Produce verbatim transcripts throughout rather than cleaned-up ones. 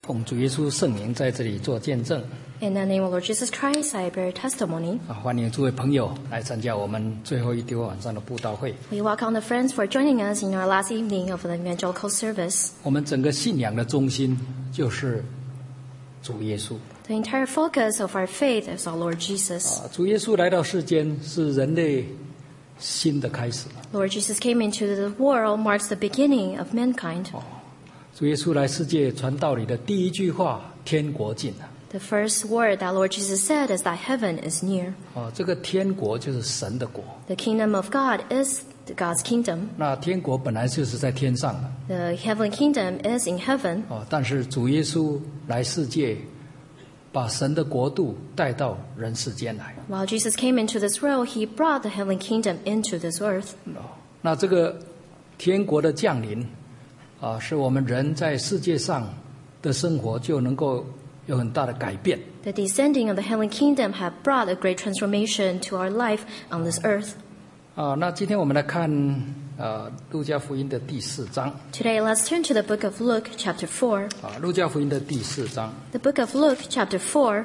奉主耶稣圣名在这里做见证。 In the name of Lord Jesus Christ, I bear testimony. 啊，欢迎诸位朋友来参加我们最后一天晚上的布道会。 We welcome the friends for joining us in our last evening of the evangelical service. 我们整个信仰的中心就是主耶稣。 The entire focus of our faith is our Lord Jesus. 啊，主耶稣来到世间是人类新的开始。 Lord Jesus came into the world marks the beginning of mankind. 主耶稣来世界传道里的第一句话：天国近了。 The first word that Lord Jesus said is that heaven is near. 哦，这个天国就是神的国。 The kingdom of God is God's kingdom. 那天国本来就是在天上的。 The heavenly kingdom is in heaven. 哦，但是主耶稣来世界，把神的国度带到人世间来。 While Jesus came into this world, he brought the heavenly kingdom into this earth. 哦，那这个天国的降临，啊，使我们人在世界上的生活就能够有很大的改变。 The descending of the heavenly kingdom have brought a great transformation to our life on this earth. 啊，那今天我们来看啊路加福音的第四章。 Today, let's turn to the book of Luke, chapter four. 啊，路加福音的第四章。 The book of Luke, chapter four,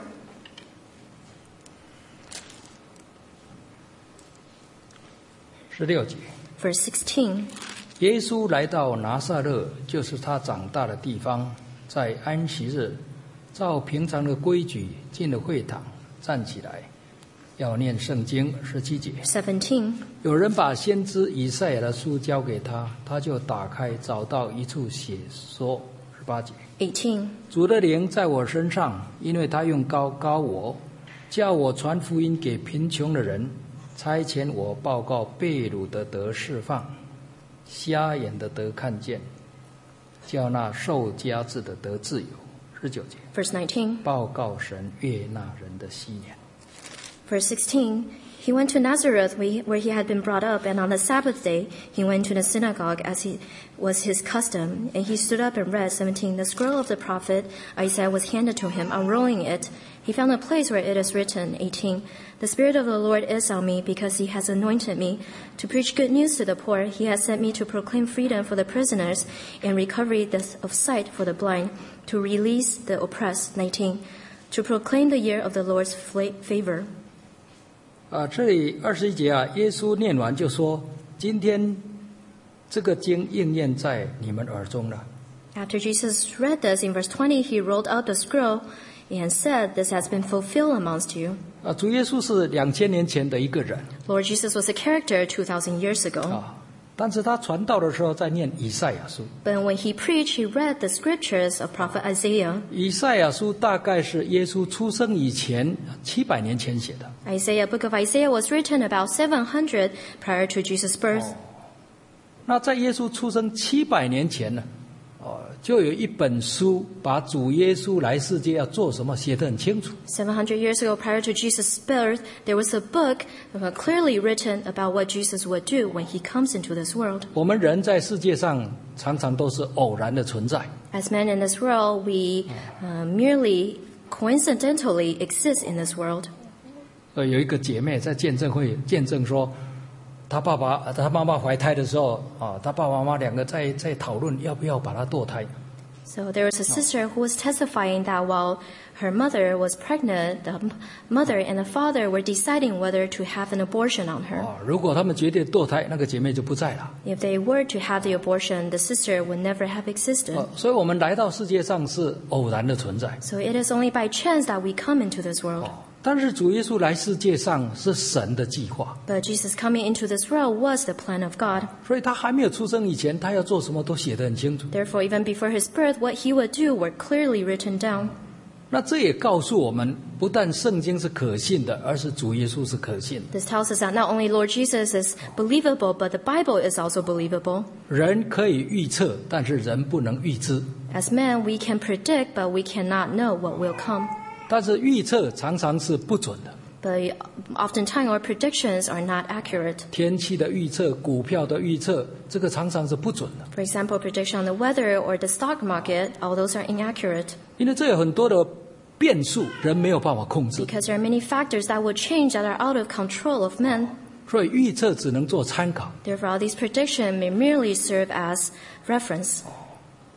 十六节， verse sixteen. 耶稣来到拿撒勒，就是他长大的地方，在安息日，照平常的规矩进了会堂，站起来，要念圣经。十七节， seventeen. 有人把先知以赛亚的书交给他，他就打开，找到一处写说。十八节， eighteen. 主的灵在我身上，因为他用膏膏我，叫我传福音给贫穷的人，差遣我报告被掳的得释放，瞎眼的得看见，叫那受夹制的得自由。十九节， Verse nineteen. 报告神悦纳人的禧年。 Verse sixteen. He went to Nazareth where he had been brought up, and on the Sabbath day he went to the synagogue as he was his custom, and he stood up and read. seventeen. The scroll of the prophet Isaiah was handed to him. Unrolling it, he found a place where it is written. eighteen. The Spirit of the Lord is on me, because he has anointed me to preach good news to the poor. He has sent me to proclaim freedom for the prisoners and recovery of sight for the blind, to release the oppressed. nineteen. To proclaim the year of the Lord's favor. 啊，这里二十一节啊，耶稣念完就说：“今天这个经应验在你们耳中了。” After Jesus read this, in verse twenty, he rolled up the scroll and said, "This has been fulfilled amongst you." 啊，主耶稣是两千年前的一个人 Lord Jesus was a character two thousand years ago. 啊，但是他传道的时候在念以赛亚书。 But when he preached, he read the scriptures of prophet Isaiah. 以赛亚书大概是耶稣出生以前七百年前写的。 Isaiah, book of Isaiah was written about seven hundred prior to Jesus' birth. 那在耶稣出生七百年前呢，哦，就有一本书把主耶稣来世界要做什么写得很清楚。 seven hundred years ago, prior to Jesus' birth, there was a book clearly written about what Jesus would do when he comes into this world. 我们人在世界上常常都是偶然的存在。 As men in this world, we uh, merely coincidentally exist in this world. 呃，有一个姐妹在见证会见证说，她爸爸、她妈妈怀胎的时候啊，她爸爸妈妈两个在在讨论要不要把她堕胎。 So there was a sister who was testifying that while her mother was pregnant, the mother and the father were deciding whether to have an abortion on her. 啊，如果他们决定堕胎，那个姐妹就不在了。 If they were to have the abortion, the sister would never have existed. 啊，所以我们来到世界上是偶然的存在。 So it is only by chance that we come into this world. 但是主耶稣来世界上是神的计划， But Jesus coming into this world was the plan of God. 所以他还没有出生以前，他要做什么都写得很清楚。 Therefore, even before his birth, what he would do were clearly written down. 那这也告诉我们，不但圣经是可信的，而是主耶稣是可信的。 This tells us that not only Lord Jesus is believable, but the Bible is also believable. 人可以预测，但是人不能预知。 As men, we can predict, but we cannot know what will come. 但是预测常常是不准的。 But oftentimes our predictions are not accurate. 天气的预测、股票的预测，这个常常是不准的。 For example, prediction on the weather or the stock market, all those are inaccurate. 因为这有很多的变数，人没有办法控制， Because there are many factors that will change that are out of control of men. 所以预测只能做参考。 Therefore, all these predictions may merely serve as reference.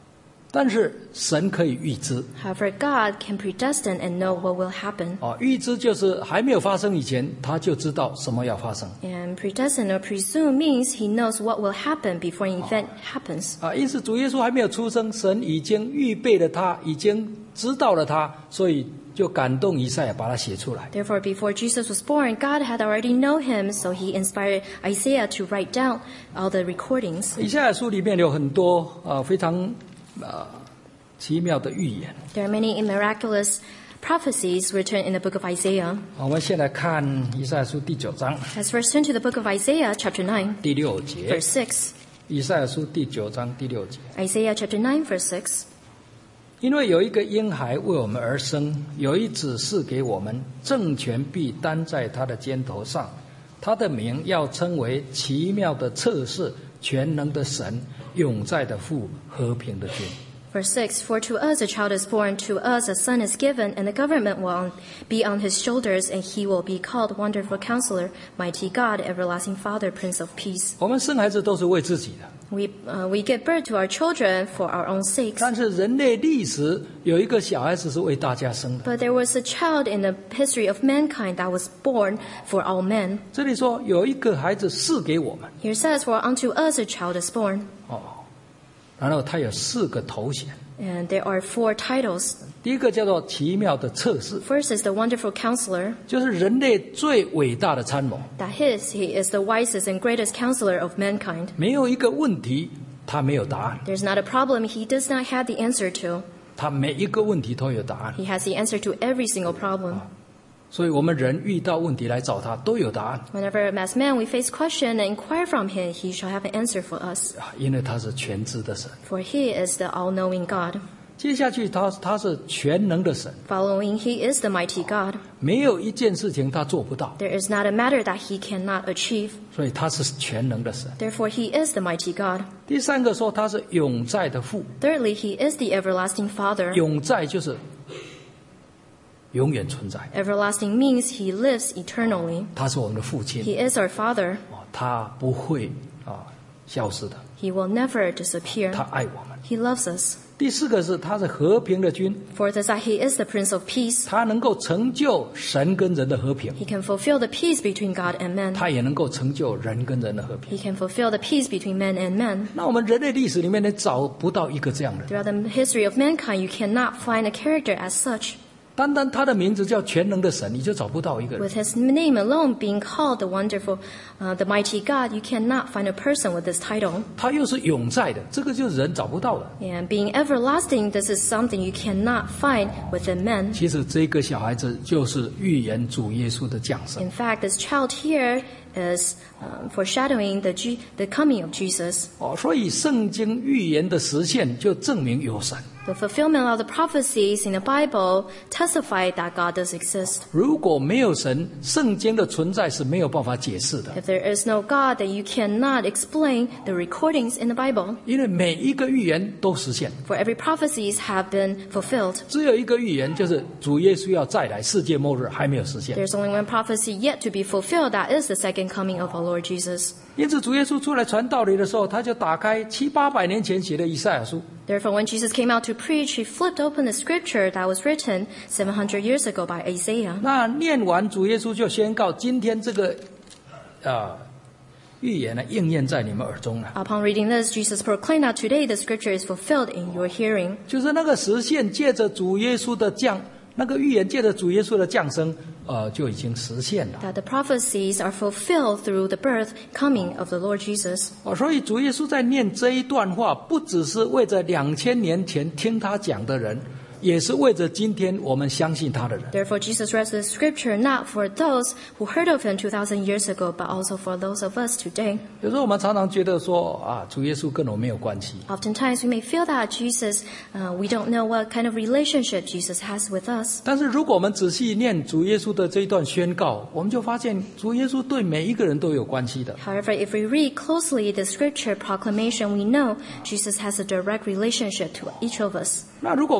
但是神可以预知。 However, God can predestine and know what will happen. 哦，预知就是还没有发生以前，他就知道什么要发生。 And predestine or presume means he knows what will happen before an event happens. 啊，因此主耶稣还没有出生，神已经预备了他，已经知道了他，所以就感动以赛亚把他写出来。 Therefore, before Jesus was born, God had already known him, so he inspired Isaiah to write down all the recordings. 以赛亚书里面有很多呃非常呃奇妙的预言。 There are many miraculous prophecies written in the book of Isaiah. 我们先来看以赛亚书第九章 Let's first turn to the book of Isaiah, chapter nine, 第六节。 verse six. 以赛亚书第九章第六节。 Isaiah chapter nine, verse six. 因为有一个婴孩为我们而生，有一子赐给我们，政权必担在他的肩头上，他的名要称为奇妙的策士，全能的神，永在的父，和平的君。 Verse six, For to us a child is born, to us a son is given, and the government will on, be on his shoulders, and he will be called Wonderful Counselor, Mighty God, Everlasting Father, Prince of Peace. 我们生孩子都是为自己的， We, uh, we give birth to our children for our own sakes. 但是人类历史有一个小孩子是为大家生的。 But there was a child in the history of mankind that was born for all men. 这里说有一个孩子赐给我们， Here says, For unto us a child is born. 哦，然后他有四个头衔， And there are four titles. 第一个叫做奇妙的策士， First is the Wonderful Counselor. 就是人类最伟大的参谋， That his, he is the wisest and greatest counselor of mankind. 没有一个问题他没有答案， There's not a problem he does not have the answer to. 他每一个问题都有答案， He has the answer to every single problem. 所以我们人遇到问题来找他都有答案 Whenever as man we face question and inquire from him, he shall have an answer for us. 啊，因为他是全知的神。 For he is the all-knowing God. 接下去他他是全能的神， Following, he is the mighty God. 没有一件事情他做不到， There is not a matter that he cannot achieve. 所以他是全能的神。 Therefore, he is the mighty God. 第三个说他是永在的父， Thirdly, he is the everlasting Father. 永在就是永远存在， Everlasting means he lives eternally. 他是我们的父亲， He is our Father. 哦他不会啊消失的， He will never disappear. 他爱我们。 He loves us. 第四个是他是和平的君， Fourth is that he is the Prince of Peace. 他能够成就神跟人的和平， He can fulfill the peace between God and man. 他也能够成就人跟人的和平。 He can fulfill the peace between man and man. 那我们人类历史里面呢，找不到一个这样的人， Throughout the history of mankind, you cannot find a character as such. 单单他的名字叫全能的神，你就找不到一个人。 With his name alone being called the wonderful, uh, the mighty God, you cannot find a person with this title. 他又是永在的，这个就是人找不到的。 And being everlasting, this is something you cannot find within men. 其实这个小孩子就是预言主耶稣的降生。 In fact, this child here is um, foreshadowing the, G- the coming of Jesus. 哦，所以圣经预言的实现就证明有神。 The fulfillment of the prophecies in the Bible testify that God does exist. 如果没有神，圣经的存在是没有办法解释的， If there is no God, then you cannot explain the recordings in the Bible. 因为每一个预言都实现。 For every prophecies have been fulfilled. 只有一个预言，就是主耶稣要再来，世界末日还没有实现。 There's only one prophecy yet to be fulfilled, that is the second coming of our Lord Jesus. 因此，主耶稣出来传道理的时候，他就打开七八百年前写的以赛亚书。 Therefore, when Jesus came out to preach, he flipped open the scripture that was written seven hundred years ago by Isaiah. 那念完，主耶稣就宣告：今天这个啊预言呢，应验在你们耳中了。 Upon reading this, Jesus proclaimed that today the scripture is fulfilled in your hearing. 就是那个实现，借着主耶稣的降，那个预言借着主耶稣的降生，呃，就已经实现了。 That the prophecies are fulfilled through the birth, coming of the Lord Jesus. 哦，所以主耶稣在念这一段话，不只是为着两千年前听他讲的人，也是为着今天我们相信他的人。 Therefore, Jesus read the scripture not for those who heard of him two thousand years ago, but also for those of us today. 有时候我们常常觉得说啊，主耶稣跟我没有关系。 Oftentimes, we may feel that Jesus, uh, we don't know what kind of relationship Jesus has with us. 但是如果我们仔细念主耶稣的这一段宣告，我们就发现主耶稣对每一个人都有关系的。 However, if we read closely the scripture proclamation, we know Jesus has a direct relationship to each of us. 那如果我们再回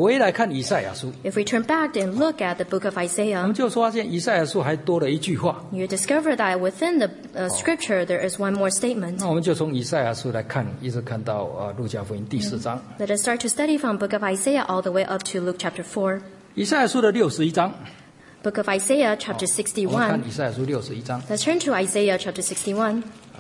回来看以赛亚书， If we turn back and look at the book of 我 Isaiah, 们就发现以赛亚书还多了一句话。 you discover that within the uh, scripture there is one more statement. 那我们就从以赛亚书来看，一直看到啊路加福音第四章。 Let us start to study from book of Isaiah all the way up to Luke chapter four. 以赛亚书的六十一章， Book of Isaiah chapter 我们看 sixty-one. 以赛亚书六十一章 Let's turn to Isaiah chapter sixty-one,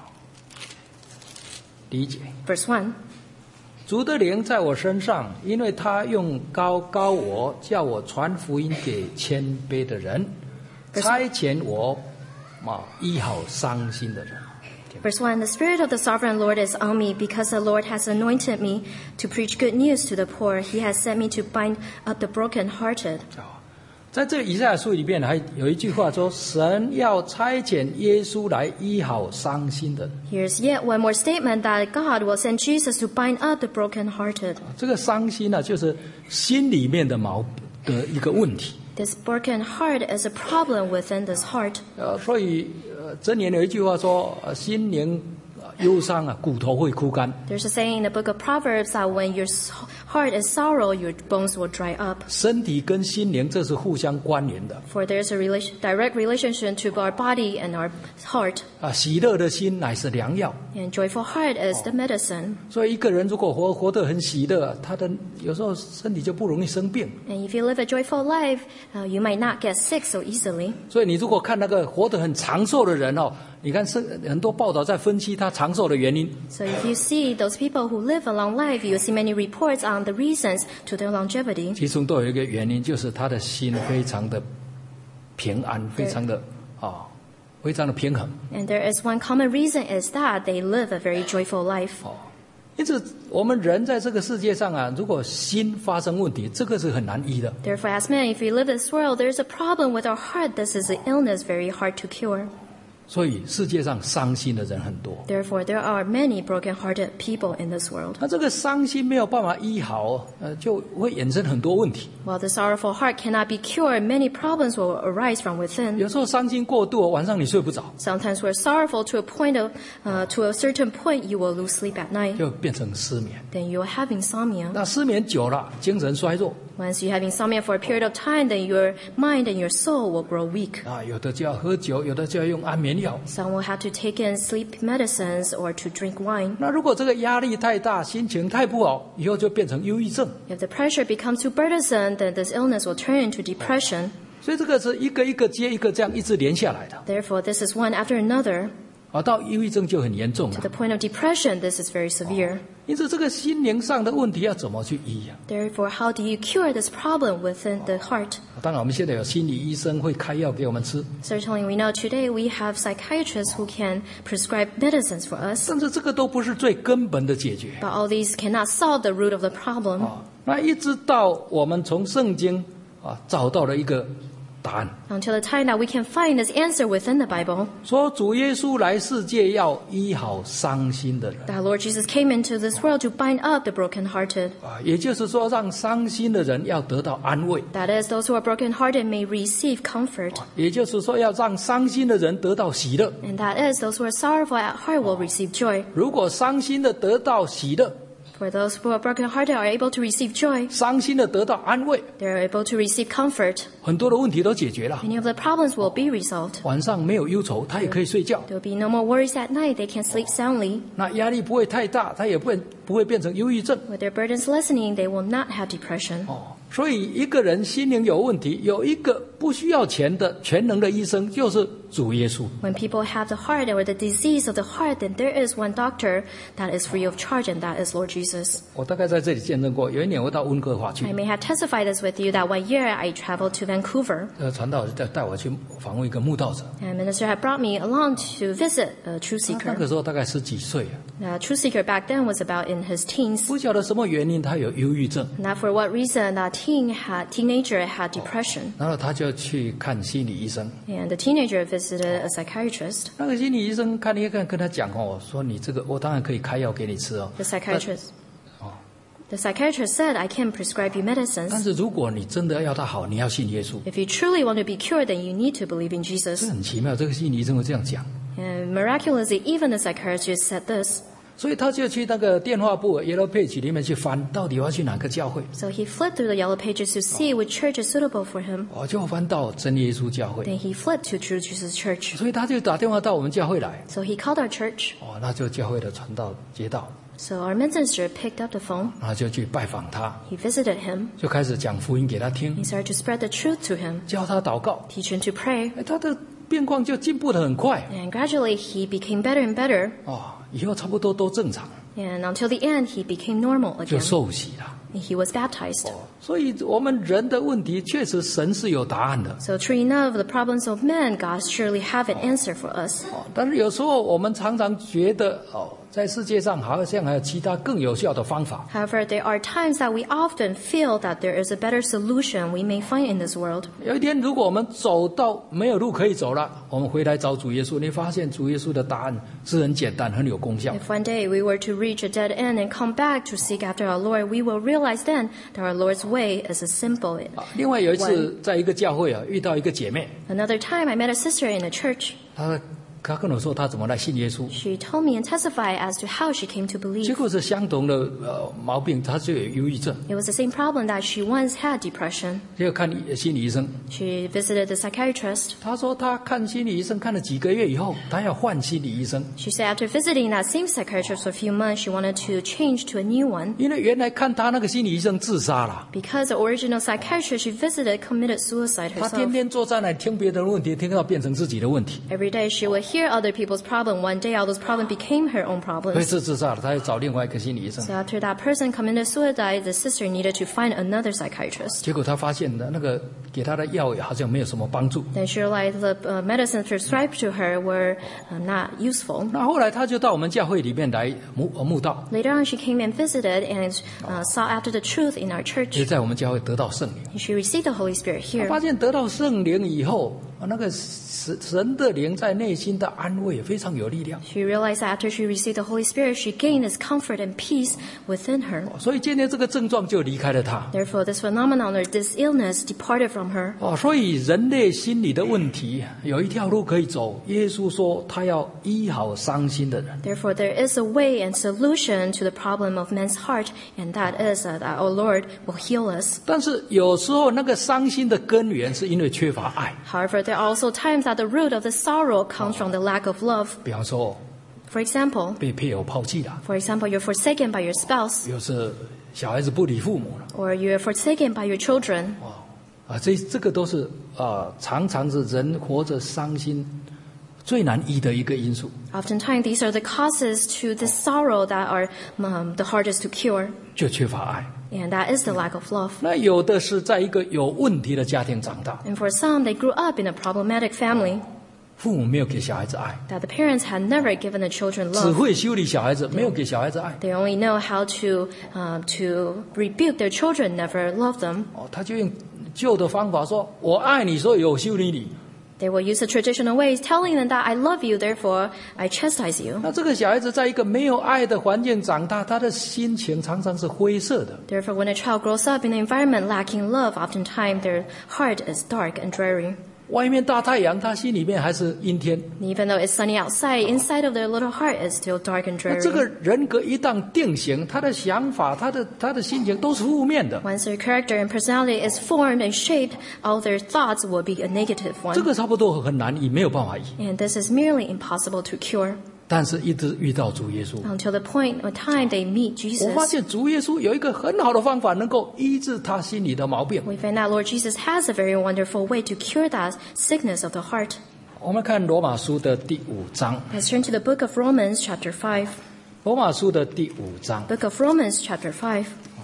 第一节。 verse one. 主的灵在我身上，因为他用膏膏我，叫我传福音给谦卑的人，差遣我啊医好伤心的人。 Verse one, the Spirit of the Sovereign Lord is on me, because the Lord has anointed me to preach good news to the poor. He has sent me to bind up the brokenhearted. 在这以赛亚书里面还有一句话说，神要差遣耶稣来医好伤心的人。 Here's yet one more statement that God will send Jesus to bind up the brokenhearted. 这个伤心呢、啊，就是心里面的毛的一个问题。 This broken heart is a problem within this heart. 呃，所以呃，箴言有一句话说，呃、心灵忧伤啊，骨头会枯干。 There's a saying in the book of Proverbs that when your heart is sorrow, your bones will dry up. 身体跟心灵这是互相关联的 For there's a relation, direct relationship to our body and our heart. 啊。喜乐的心乃是良药， And joyful heart is the medicine. 所以一个人如果活活得很喜乐，他的有时候身体就不容易生病。 And if you live a joyful life, uh, you might not get sick so easily. 所以你如果看那个活得很长寿的人哦，你看是很多报道在分析他长寿的原因。 So if you see those people who live a long life, you will see many reports on the reasons to their longevity. 其中都有一个原因，就是他的心非常的平安，非常的啊，非常的平衡。 And there is one common reason is that they live a very joyful life. 因此，我们人在这个世界上啊，如果心发生问题，这个是很难医的。 Therefore, as men, if we live this world, there is a problem with our heart. This is an illness very hard to cure. 所以世界上伤心的人很多。 Therefore, there are many broken-hearted people in this world. 那这个伤心没有办法医好，呃，就会衍生很多问题。 While the sorrowful heart cannot be cured, many problems will arise from within. 有时候伤心过度，晚上你睡不着， Sometimes we're sorrowful to a point of, uh, to a certain point, you will lose sleep at night. 就变成失眠。 Then you will have insomnia. 那失眠久了，精神衰弱 Once you have insomnia for a period of time, then your mind and your soul will grow weak. 啊，有的就要喝酒，有的就要用安眠药。 Some will have to take in sleep medicines or to drink wine. 那如果这个压力太大，心情太不好，以后就变成忧郁症。 If the pressure becomes too burdensome, then this illness will turn into depression. 所以这个是一个一个接一个这样一直连下来的。 Therefore, this is one after another. 啊，到忧郁症就很严重 To 了。 the point of depression, this is very severe. 因此，这个心灵上的问题要怎么去医啊？ Therefore, how do you cure this problem within the heart? 当然，我们现在有心理医生会开药给我们吃， Certainly, we know today we have psychiatrists who can prescribe medicines for us. 但是这个都不是最根本的解决 But all these cannot solve the root of the problem. 啊。那一直到我们从圣经啊找到了一个答案， Until the time that we can find this answer within the Bible, 说主耶稣来世界要医好伤心的人 that Lord Jesus came into this world to bind up the brokenhearted. 啊，也就是说，让伤心的人要得到安慰， That is, those who are brokenhearted may receive comfort. 也就是说，要让伤心的人得到喜乐。 And that is, those who are sorrowful at heart will receive joy. 如果伤心的得到喜乐， For those who are brokenhearted are able to receive joy, 伤心的得到安慰， they are able to receive comfort. 很多的问题都解决了。 Many of the problems will be resolved. 晚上没有忧愁，他也可以睡觉。 There will be no more worries at night. They can sleep soundly. 那压力不会太大，他也不会不会变成忧郁症。 With their burdens lessening, they will not have depression. 哦，所以一个人心灵有问题，有一个不需要钱的全能的医生，就是主耶稣。 When people have the heart or the disease of the heart, then there is one doctor that is free of charge, and that is Lord Jesus. 我大概在这里见证过，有一年我到温哥华去 I，may have testified this with you that one year I traveled to Vancouver, 呃，传道带带我去访问一个慕道者。 and minister had brought me along to visit a True 那 Seeker. 个时候大概十几岁啊， The True Seeker back then was about in his teens. 不晓得什么原因他有忧郁症， Not for what reason that teen had, teenager had depression. 然后他就去看心理医生。 And the teenager visited a psychiatrist. 那个心理医生看一看，跟他讲哦，说你这个我当然可以开药给你吃哦， The psychiatrist, 哦， the psychiatrist said, I can prescribe you 但 medicines. 是如果你真的要他好，你要信耶稣。 If you truly want to be cured, then you need to believe in 这 Jesus. 很奇妙，这个心理医生会这样讲。 And miraculously, even the psychiatrist said this. 所以他就去那个电话簿 Yellow Page 里面去翻，到底我要去哪个教会？ So he flipped through the yellow pages to see which church is suitable for him. 我就翻到真耶稣教会， Then he flipped to True Jesus Church. 所以他就打电话到我们教会来。 So he called our church. 哦，那就教会的传道接到， So our minister picked up the phone. 然后就去拜访他， He visited him. 就开始讲福音给他听， He started to spread the truth to him, 教他祷告， teach him to pray. 哎，他的病况就进步得很快。 And gradually he became better and better. 哦，以后差不多都正常， And until the end, he became normal 就 again. 受洗了。 And he was baptized. 所以我们人的问题，确实神是有答案的。 So true enough, the problems of men, God surely have an answer for us. 哦，但是有时候我们常常觉得，哦，在世界上好像还有其他更有效的方法。 However, there are times that we often feel that there is a better solution we may find in this world. 有一天，如果我们走到没有路可以走了，我们回来找主耶稣，你发现主耶稣的答案是很简单、很有功效。 If one day we were to reach a dead end and come back to seek after our Lord, we will realize then that our Lord's way is a simple. 啊另外有一次，在一个教会啊，遇到一个姐妹， Another time, I met a sister in a church. 她她跟我说她怎么来信耶稣， She told me and testified as to how she came to 结 believe. 果是相同的呃毛病，她就有忧郁症， It was the same problem that she once had depression. 结果看心理医生， She visited the psychiatrist. 她说她看心理医生看了几个月以后，她要换心理医生， She said after visiting that same psychiatrist for a few months, she wanted to change to a new one 因为原来看她那个心理医生自杀了， because the original psychiatrist she visited committed suicide 她天 herself. 天坐在那里听别人的问题，听到变成自己的问题， Every day she would hear other people's problems. One day all those problems became her own 所以 problems. 是自杀了，她要找另外一个心理医生。 So after that person committed suicide, the sister needed to find another psychiatrist. 结果她发现的那个给她的药好像没有什么帮助。 Then she realized the uh, medicines prescribed to her were uh, not useful. 那后来她就到我们教会里面来慕呃慕道， Later on, she came and visited and uh, sought after the truth in our 也 church. 在我们教会得到圣灵。 And she received the Holy Spirit 她 here. 发现得到圣灵以后，那个神神的灵在内心的安慰非常有力量。 She realized that after she received the Holy Spirit, she gained this comfort and peace within her. 所以渐渐这个症状就离开了她。 Therefore, this phenomenon or this illness departed from her. 哦，所以人类心理的问题有一条路可以走。耶稣说他要医好伤心的人。 Therefore, there is a way and solution to the problem of man's heart, and that is that our Lord will heal us. 但是有时候那个伤心的根源是因为缺乏爱。 However, there are also times that the root of the sorrow comes from the lack of love. 比方说 For example, 被配偶抛弃了， for example, you're forsaken by your spouse, 又是小孩子不理父母了。 or you're forsaken by your children. 啊，这这个都是啊，常常是人活着伤心最难医的一个因素， Oftentimes, these are the causes to the sorrow that are um, the hardest to cure, 就缺乏爱。 and that is the lack of love. 那有的是在一个有问题的家庭长大， And for some, they grew up in a problematic family 父母没有给小孩子爱， that the parents had never given the children 只 love. 会修理小孩子，没有给小孩子爱。 They only know how to uh, to rebuke their children, never love them. 哦，他就用旧的方法说：“我爱你，所以我修理你。” They will use the traditional ways, telling them that I love you, therefore I chastise you. 那这个小孩子在一个没有爱的环境长大，他的心情常常是灰色的。 Therefore, when a child grows up in an environment lacking love, oftentimes their heart is dark and dreary. 外面大太阳，他心里面还是阴天。 And even though it's sunny outside, inside of their little heart is still dark and 那这个 dreary. 人格一旦定型，他的想法、他的他的心情都是负面的。 Once their character and personality is formed and shaped, all their thoughts will be a negative 这 one. 个差不多很难医，没有办法医。 And this is merely impossible to cure 但是一直遇到主耶稣， until the point or time they meet 我发 Jesus. 现主耶稣有一个很好的方法，能够医治他心里的毛病。 We find that Lord Jesus has a very wonderful way to cure that sickness of the heart. 我们看罗马书的第五章， Let's turn to the book of Romans, chapter five. 罗马书的第五章 Book of Romans, chapter five,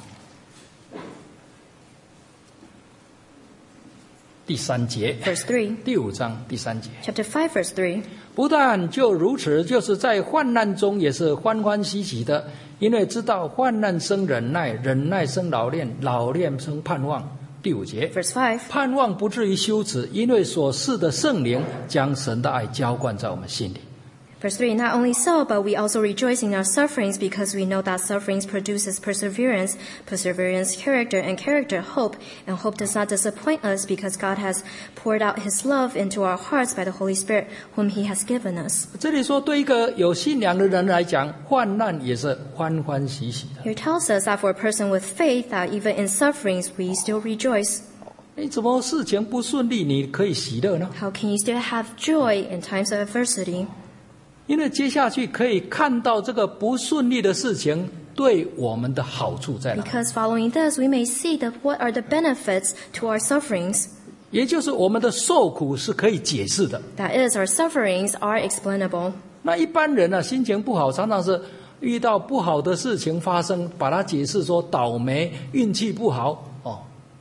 第三节， verse three. 第五章第三节。 Chapter five, verse three. 不但就如此，就是在患难中也是欢欢喜喜的，因为知道患难生忍耐，忍耐生老练，老练生盼望。第五节， Verse five. 盼望不至于羞耻，因为所赐的圣灵将神的爱浇灌在我们心里。 Verse three, not only so, but we also rejoice in our sufferings because we know that sufferings produces perseverance, perseverance character, and character hope, and hope does not disappoint us because God has poured out his love into our hearts by the Holy Spirit whom he has given us. 这里说对一个有信仰的人来讲，患难也是欢欢喜喜的。 Here tells us that for a person with faith, that even in sufferings we still rejoice. 你怎么事情不顺利你可以喜乐呢？ How can you still have joy in times of adversity? 因为接下去可以看到这个不顺利的事情对我们的好处在哪里， Because following this, we may see that what are the benefits to our sufferings. 也就是我们的受苦是可以解释的。 That is, our sufferings are explainable. 那一般人呢、啊，心情不好，常常是遇到不好的事情发生，把它解释说倒霉、运气不好哦。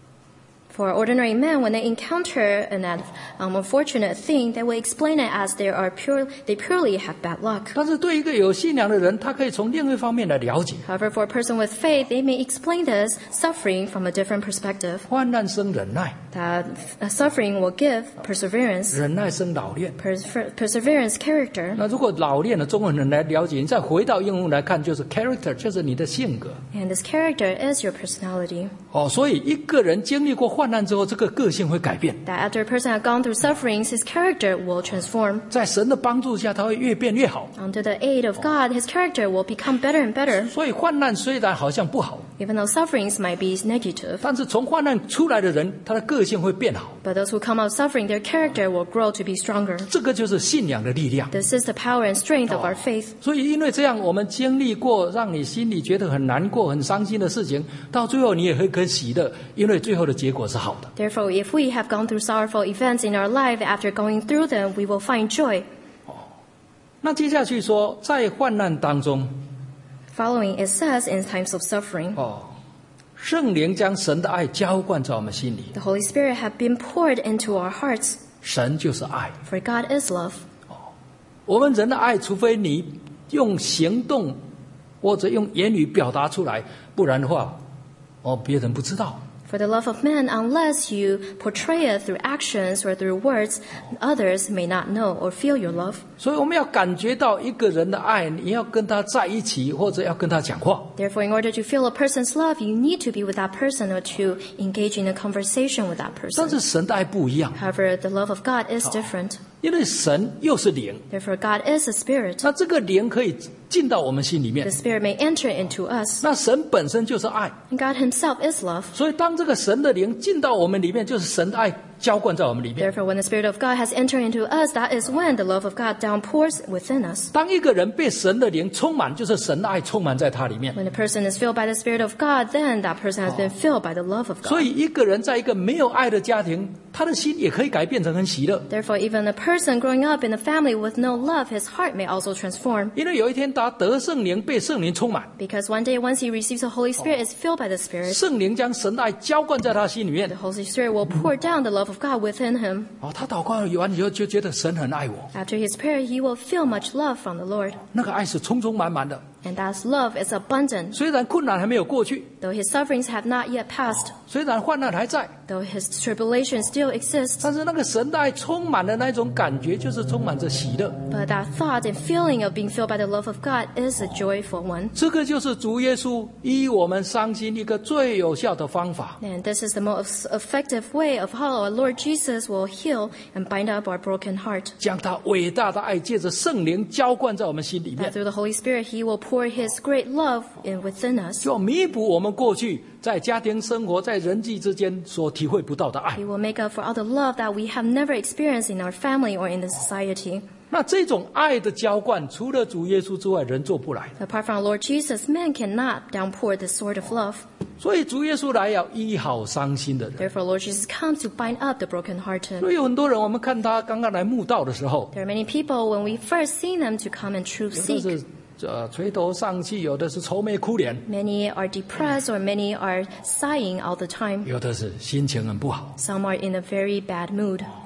For ordinary men, when they encounter an um, unfortunate thing, they will explain it as they are pure, they purely have bad luck. 但是对一个有信仰的人，他可以从另一方面来了解。 However, for a person with faith, they may explain this suffering from a different perspective. 患难生忍耐， That uh, suffering will give perseverance, 忍耐生老练。 perse- perseverance character. 那如果老练的中文人来了解，你再回到英文来看，就是 character， 就是你的性格。 And this character is your personality. 哦，所以一个人经历过患难之后，这个个性会改变。 That after a person has gone through sufferings, his character will transform. 在神的帮助下，他会越变越好。 Under the aid of God, his character will become better and better. 所以患难虽然好像不好， Even though sufferings might be negative. 但是从患难出来的人，他的个性会变好。 But those who come out suffering, their character will grow to be stronger. 这个就是信仰的力量。 This is the power and strength of our faith. 所以因为这样，我们经历过让你心里觉得很难过、很伤心的事情，到最后你也会很喜乐，因为最后的结果是好的。 Therefore, if we have gone through sorrowful events in our life, after going through them, we will find joy. 那接下去说，在患难当中， Following, it says, in times of suffering, 哦，圣灵将神的爱浇灌在我们心里。 the Holy Spirit have been poured into our hearts, 神就是爱。 for God is love. 我们人的爱，除非你用行动或者用言语表达出来，不然的话，哦，别人不知道。 For the love of man, unless you portray it through actions or through words, others may not know or feel your love. 所以我们要感觉到一个人的爱，你要跟他在一起，或者要跟他讲话。 Therefore, in order to feel a person's love, you need to be with that person or to engage in a conversation with that 但 person. 是神的爱不一样， However, the love of God is different. 因为神又是灵， Therefore, God is a spirit. 那这个灵可以进到我们心里面 The。spirit may enter into us. 那神本身就是爱， And God himself is love. 所以当这个神的灵进到我们里面，就是神的爱浇灌在我们里面。 Therefore, when the Spirit of God has entered into us, that is when the love of God downpours within us. 当一个人被神的灵充满，就是神的爱充满在他里面。 When a person is filled by the Spirit of God, then that person has been filled by the love of 所 God. 以一个人在一个没有爱的家庭，他的心也可以改变成很喜乐。 Therefore, even a person growing up in a family with no love, his heart may also transform. 因为有一天他得圣灵，被圣灵充满， Because one day, once he receives the Holy Spirit, is filled by the Spirit, 圣灵将神的爱浇灌在他心里面 the。Holy Spirit will pour down the love of God within him. 哦，他祷告完以后就觉得神很爱我， After his prayer, he will feel much love from the Lord. 那个爱是充充满满的。 And that love is abundant. 虽然困难还没有过去， Though his sufferings have not yet passed, 虽然患难还在， though his tribulation still exists, 但是那个神的爱充满的那种感觉，就是充满着喜乐。 but that thought and feeling of being filled by the love of God is a joyful one. 这个就是主耶稣医我们伤心一个最有效的方法。 And this is the most effective way of how our Lord Jesus will heal and bind up our broken heart. 将他伟大的爱借着圣灵浇灌在我们心里 That 面， through the Holy Spirit, He will pour His great love in within us. 就弥补我们过去在家庭生活、在人际之间所体会不到的爱。 He will make up for all the love that we have never experienced in our family or in the society. 那这种爱的浇灌，除了主耶稣之外，人做不来的。 Apart from our Lord Jesus, man cannot downpour this sort of love. 所以主耶稣来要医好伤心的人。 Therefore, Lord Jesus comes to bind up the brokenhearted. 所以有很多人，我们看他刚刚来慕道的时候， There are many people, when we first see them to come and truth 有的 seek, 是呃垂头丧气，有的是愁眉苦脸， many are depressed or many are sighing all the time. 有的是心情很不好。 Some are in a very bad mood.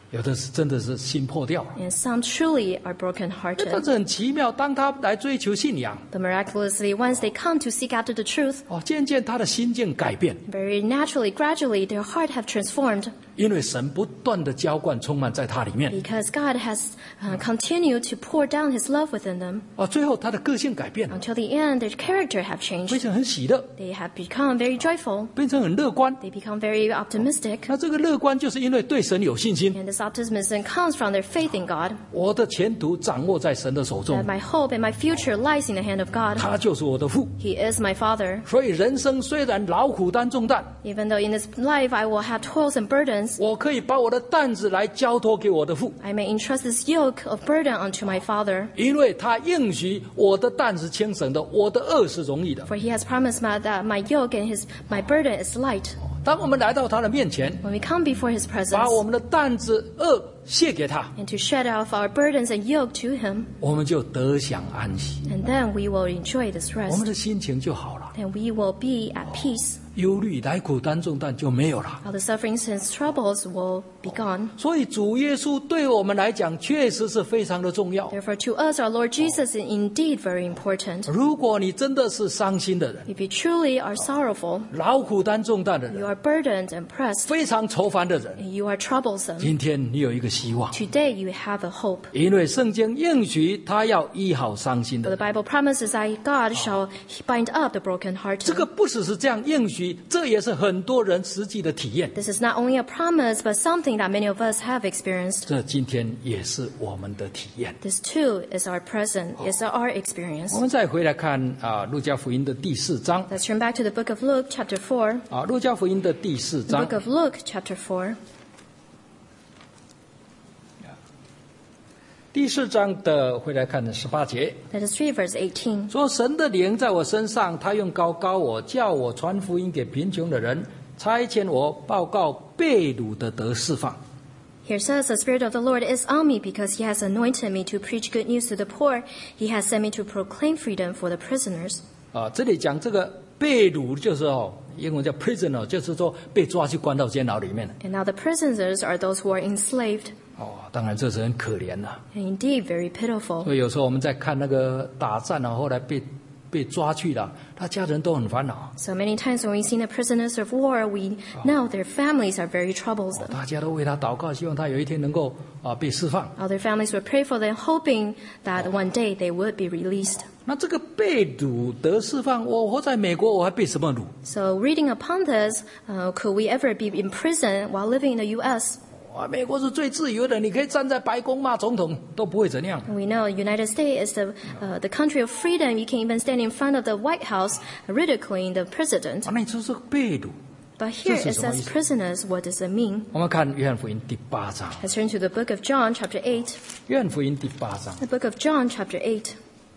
有的是真的是心破掉了。 And some truly are 但 brokenhearted. 是很奇妙，当他来追求信仰， But miraculously, once they come to seek after the truth, 哦，渐渐他的心境改变， very naturally, gradually, their heart have transformed 因为神不断的浇灌充满在他里面。 because God has uh, continued to pour down His love within them. 哦，最后他的个性改变了， Until the end, their character have 变 changed. 成很喜乐， They have become very joyful. 变成很乐观。 They become very optimistic. 那这个乐观就是因为对神有信心， And this optimism comes from their faith in God, 我的前途掌握在神的手中 that，my hope and my future lies in the hand of God. 他就是我的父。 He is my Father. 所以人生虽然劳苦担重担， Even though in this life I will have toils and burdens, 我可以把我的担子来交托给我的父， I may entrust this yoke of burden unto my Father. 因为他应许我的担是轻省的，我的恶是容易的。 For He has promised me that my yoke and His my burden is light. 当我们来到他的面前， When we come before His 把 presence 我们的担子恶卸给他， and to shed off our burdens and yoke to Him, 我们就得享安息， and then we will enjoy this 我 rest. 们的心情就好了， And we will be at peace. 忧虑、来苦担重担就没有了。 All the sufferings and troubles will be gone. 所以主耶稣对我们来讲确实是非常的重要。 Therefore, to us, our Lord Jesus is indeed very important. 如果你真的是伤心的人， If you truly are sorrowful, 劳苦担重担的 you 人， are burdened and pressed, 非常愁烦的人， and you are troublesome, 今天你有一个希望， today you have a hope. 因为圣经应许他要医好伤心 For 的 the 人。 Bible promises that God shall bind up the 这 brokenhearted. 个不只是这样应许，这也是很多人实际的体验。 This is not only a promise, but something that many of us have experienced. 这今天也是我们的体验。 This too is our present, is our 我 experience. 们再回来看啊，路加福音的第四章 Let's turn back to the book of Luke, chapter four. 啊，路加福音的第四 The 章 book of Luke, chapter four. 第四章的回来看十八节， Let us read verse eighteen. 说神的灵在我身上，他用膏膏我，叫我传福音给贫穷的人，差遣我报告被掳的得释放。 Here says, the Spirit of the Lord is on me because He has anointed me to preach good news to the poor. He has sent me to proclaim freedom for the prisoners. 啊，这里讲这个被掳就是哦，英文叫 prisoner， 就是说被抓去关到监牢里面。 And now the prisoners are those who are enslaved. 哦，当然这是很可怜的、 And indeed, very pitiful. 所以有时候我们在看那个打战啊，后来被被抓去了，他家人都很烦恼， So many times when we see the prisoners of war, we know their families are very troubled. 大家都为他祷告，希望他有一天能够啊被释放。 Other families would pray for them, hoping that one day they would be released. 那这个被掳得释放，我活在美国，我还被什么掳？ So reading upon this, uh, could we ever be in prison while living in the U S? 哇，美国是最自由的，你可以站在白宫骂总统都不会怎样。 And we know United States is the, uh, the country of freedom. You can even stand in front of the White House ridiculing the president. 啊，那就是被掳。 But here it 这是什么意 says 思？ prisoners. What does it mean? 我们看约翰福音第八章， Let's turn to the book of John, chapter eight. 约翰福音第八章， The book of John, chapter eight.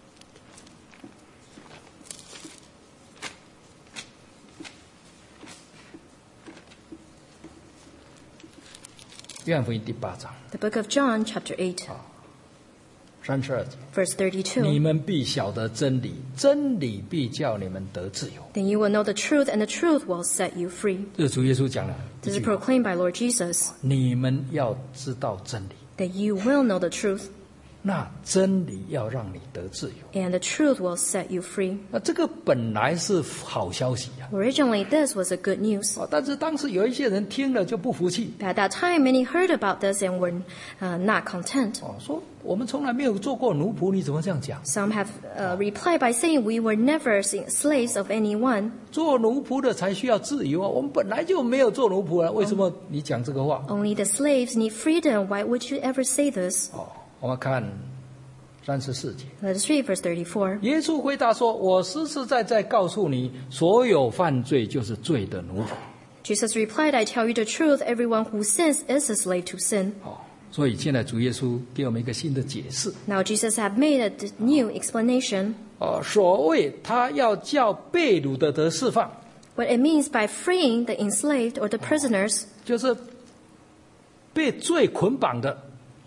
约翰福音第八章 The book of John, chapter eight, 三十二节， verse 你 thirty-two. 们必晓得真理，真理必叫你们得自由。 Then you will know the truth, and the truth will set you free. 这是主耶稣讲的一 This is 句话， proclaimed by Lord Jesus, 你们要知道真理， that you will know the truth, 那真理要让你得自由。 and the truth will set you free. 那这个本来是好消息啊， Originally, this was a good news. 哦但是当时有一些人听了就不服气， But at that time, many heard about this and were uh, not content. 哦，说我们从来没有做过奴仆，你怎么这样讲？ Some have uh, replied by saying, we were never slaves of anyone. 做奴仆的才需要自由啊，我们本来就没有做奴仆啊，为什么你讲这个话？ Only the slaves need freedom. Why would you ever say this? 哦，我们看三十四节， Let us read verse thirty-four. 耶稣回答说：“我实实在在告诉你，所有犯罪就是罪的奴仆。 Jesus replied, I tell you the truth, everyone who sins is a slave to sin. ” 哦，所以现在主耶稣给我们一个新的解释。 Now Jesus had made a new explanation. 哦，所谓他要叫被掳的得释放， What it means by freeing the enslaved or the prisoners, 就是被罪捆绑的、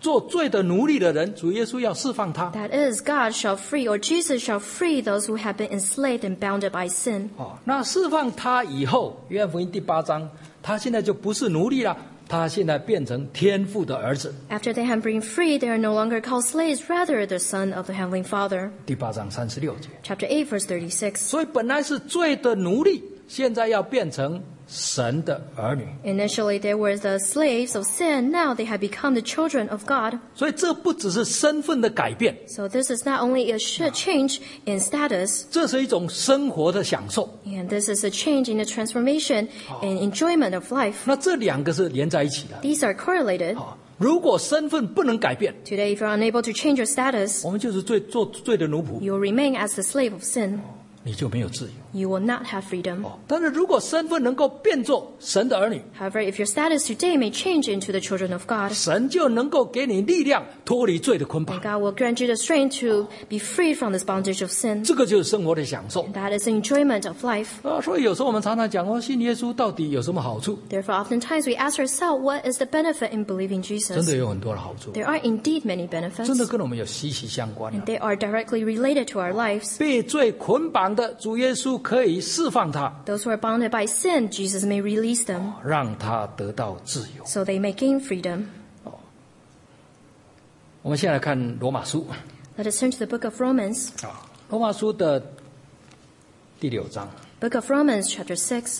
做罪的奴隶的人，主耶稣要释放他。 That is, God shall free, or Jesus shall free those who have been enslaved and bounded by sin. 哦，那释放他以后，约翰福音第八章，他现在就不是奴隶了，他现在变成天父的儿子。 After they have been freed, they are no longer called slaves, rather the son of the Heavenly Father. 第八章三十六节。 Chapter eight, verse thirty-six. 所以本来是罪的奴隶，现在要变成神的儿女。 Initially, they were the slaves of sin. Now they have become the children of God. 所以这不只是身份的改变， So this is not only a sh- change in status, 这是一种生活的享受。 and this is a change in the transformation and enjoyment of life. 那这两个是连在一起的。 These are correlated. 好，如果身份不能改变， Today, if you're unable to change your status, 我们就是罪做罪的奴仆， you will remain as the slave of sin. 你就没有自由。 You will not have freedom. 但是如果身份能够变作神的儿女， However, if your status today may change into the children of God, 神就能够给你力量脱离罪的捆绑。 God will grant you the strength to be freed from this bondage of sin. 这个就是生活的享受 That is the enjoyment of life. 啊！所以有时候我们常常讲哦，信耶稣到底有什么好处？ Therefore, oftentimes we ask ourselves, what is the benefit in believing 真的 Jesus? 有很多的好处， There are indeed many 真的 benefits, 跟我们有息息相关的。 and they are directly related to our lives. 被罪捆绑的主耶稣可以释放他， Those who are bounded by sin, Jesus may release them, 让他得到自由。 so they may gain freedom. 我们现在看罗马书 Let us turn to the book of Romans. 啊，罗马书的第六章。 Book of Romans, chapter six.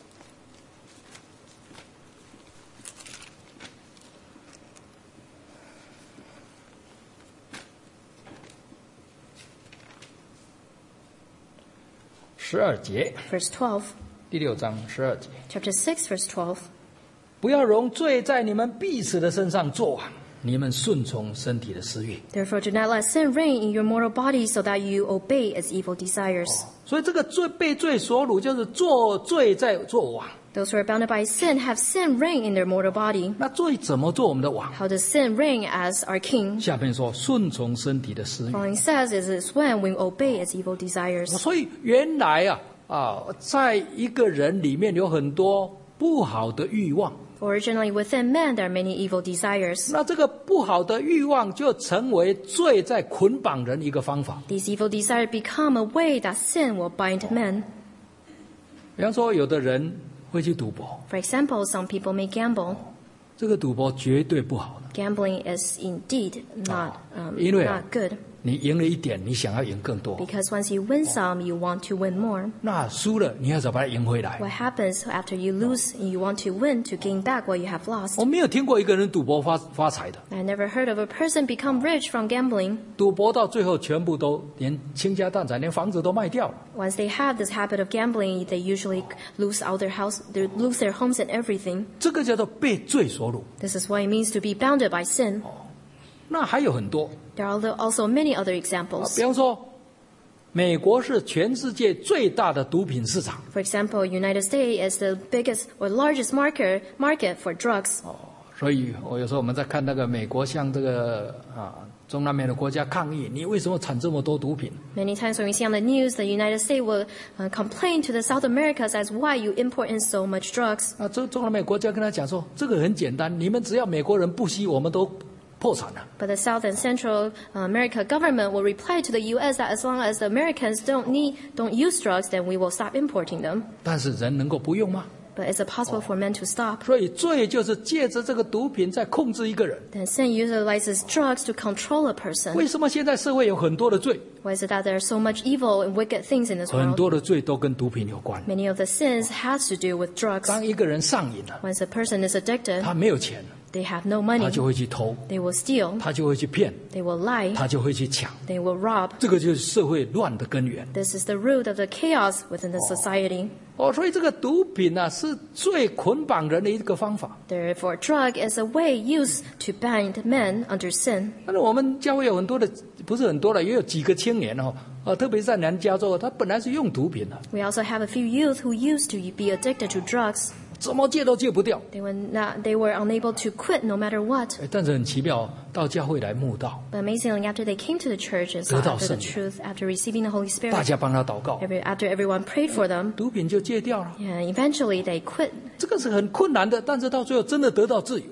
十二节， Verse twelve. 第六章十二节， Chapter six, verse twelve. 不要容罪在你们彼此的身上作王，你们顺从身体的私欲。 Therefore, do not let sin reign in your mortal body so that you obey its evil desires. 所以这个罪被罪所掳，就是做罪在做王。 Those who are bounded by sin have sin reign in their mortal body. 那罪怎么做我们的王？ How does sin reign as our king? 下面说顺从身体的私欲。 Following says, it is when we obey its evil desires. 所以原来啊啊，在一个人里面有很多不好的欲望， Originally within man, there are many evil desires. 那这个不好的欲望就成为罪在捆绑人一个方法。 These evil desires become a way that sin will bind men. 比方说，有的人会去赌博， For example, some people may gamble. 这个赌博绝对不好的。 Gambling is indeed not, um, 因为啊， not good. 你赢了一点，你想要赢更多， Because once you win some, you want to win more. 那输了你要怎么把它赢回来？ What happens after you lose and you want to win to gain back what you have lost? 我没有听过一个人赌博发发财的， I never heard of a person become rich from gambling. 赌博到最后全部都连倾家荡产，连房子都卖掉了。 Once they have this habit of gambling, they usually lose out their house, they lose their homes and everything. 这个叫做被罪所掳。 This is what it means to be bounded by sin. 那还有很多， There are also many other 啊 examples. 比方说，美国是全世界最大的毒品市场， For example, United States is the biggest or largest market market for drugs. 所以我有时候我们在看那个美国向这个啊中南美的国家抗议，你为什么产这么多毒品？ Many times when we see on the news, the United States will uh, complain to the South Americas as why you import in so much drugs. 啊，这中南美国家跟他讲说，这个很简单，你们只要美国人不吸，我们都破产了。 But the South and Central uh, America government will reply to the U S that as long as the Americans don't need, don't use drugs, then we will stop importing them. 但是人能够不用吗？ But is it possible for men to stop? 所以罪就是借着这个毒品在控制一个人。 Then sin utilizes drugs to control a person. 为什么现在社会有很多的罪？ Why is it that there are so much evil and wicked things in this 很 world? 多的罪都跟毒品有关。 Many of the sins has to do with drugs. 当一个人上瘾了， Once a person is addicted, 他没有钱， they have no 他 money. 就会去偷， They will steal. 他就会去骗， They will lie. 他就会去抢。 They will rob. 这个就是社会乱的根源。 This is the root of the chaos within the society. 哦，所以这个毒品啊，是最捆绑人的一个方法。 Therefore, drug is a way used to bind men under sin. 但是我们教会有很多的，不是很多了，也有几个青年哦，呃，特别是在南加州，他本来是用毒品的， We also have a few youth who used to be addicted to drugs. 怎么戒都戒不掉。 They were not, they were unable to quit no matter what. 哎，但是很奇妙，到教会来慕道， But amazingly, after they came to the church and saw 得到 after the 圣灵。 truth, after receiving the Holy 大 Spirit, 家帮他祷告， every, after everyone prayed for them, 毒品就戒掉了。 and eventually they quit. 这个是很困难的，但是到最后真的得到自由。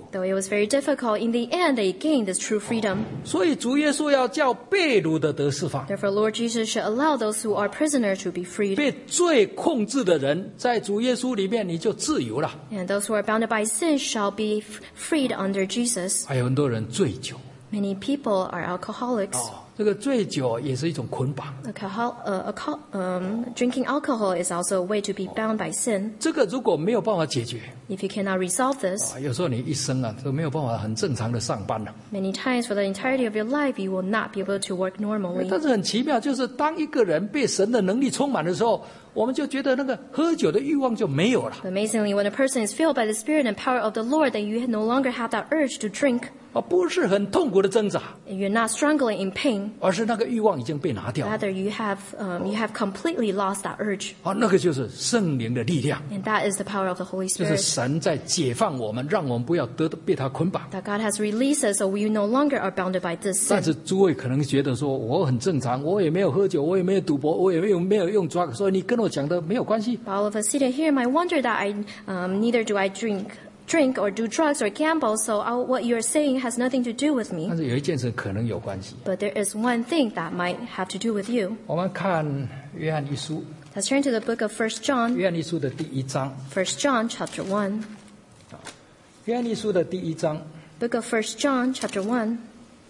Though it was very difficult, in the end they gained this true freedom. 所以主耶稣要叫被掳的得释放。 Therefore, Lord Jesus should allow those who are prisoners to be freed. 被罪控制的人，在主耶稣里面你就自由了。 And those who are bounded by sin shall be f- freed under Jesus. 还有很多人醉酒， Many people are alcoholics. 哦，这个醉酒也是一种捆绑。 Alcohol, uh, alcohol, um, drinking alcohol is also a way to be bound by sin. 这个如果没有办法解决， If you cannot resolve this, 啊，有时候你一生啊都没有办法很正常的上班了。 many times for the entirety of your life, you will not be able to work normally. 但是很奇妙，就是当一个人被神的能力充满的时候，我们就觉得那个喝酒的欲望就没有了。 But amazingly, when a person is filled by the Spirit and power of the Lord, then you no longer have that urge to drink. 啊，不是很痛苦的挣扎， And you're not struggling in pain. 而是那个欲望已经被拿掉了。 Rather, you have um, you have completely lost that urge. 啊，那个就是圣灵的力量， And that is the power of the Holy 就是 Spirit. 神在解放我们，让我们不要得被他捆绑。 That God has released us, so we no longer are bounded by this 但 sin. 是诸位可能觉得说，我很正常，我也没有喝酒，我也没有赌博，我也没有没有用 drug， 所以你跟我讲的没有关系。 All of us sitting here might wonder that I um, neither do I drink, drink or do drugs or gamble. So I, what you're saying has nothing to do with me. 但是有一件事可能有关系。 But there is one thing that might have to do with you. 我们看约翰一书， Let's turn to the book of First John. 约翰一书的第一章， First John chapter one. 约翰一书的第一章， Book of First John chapter one.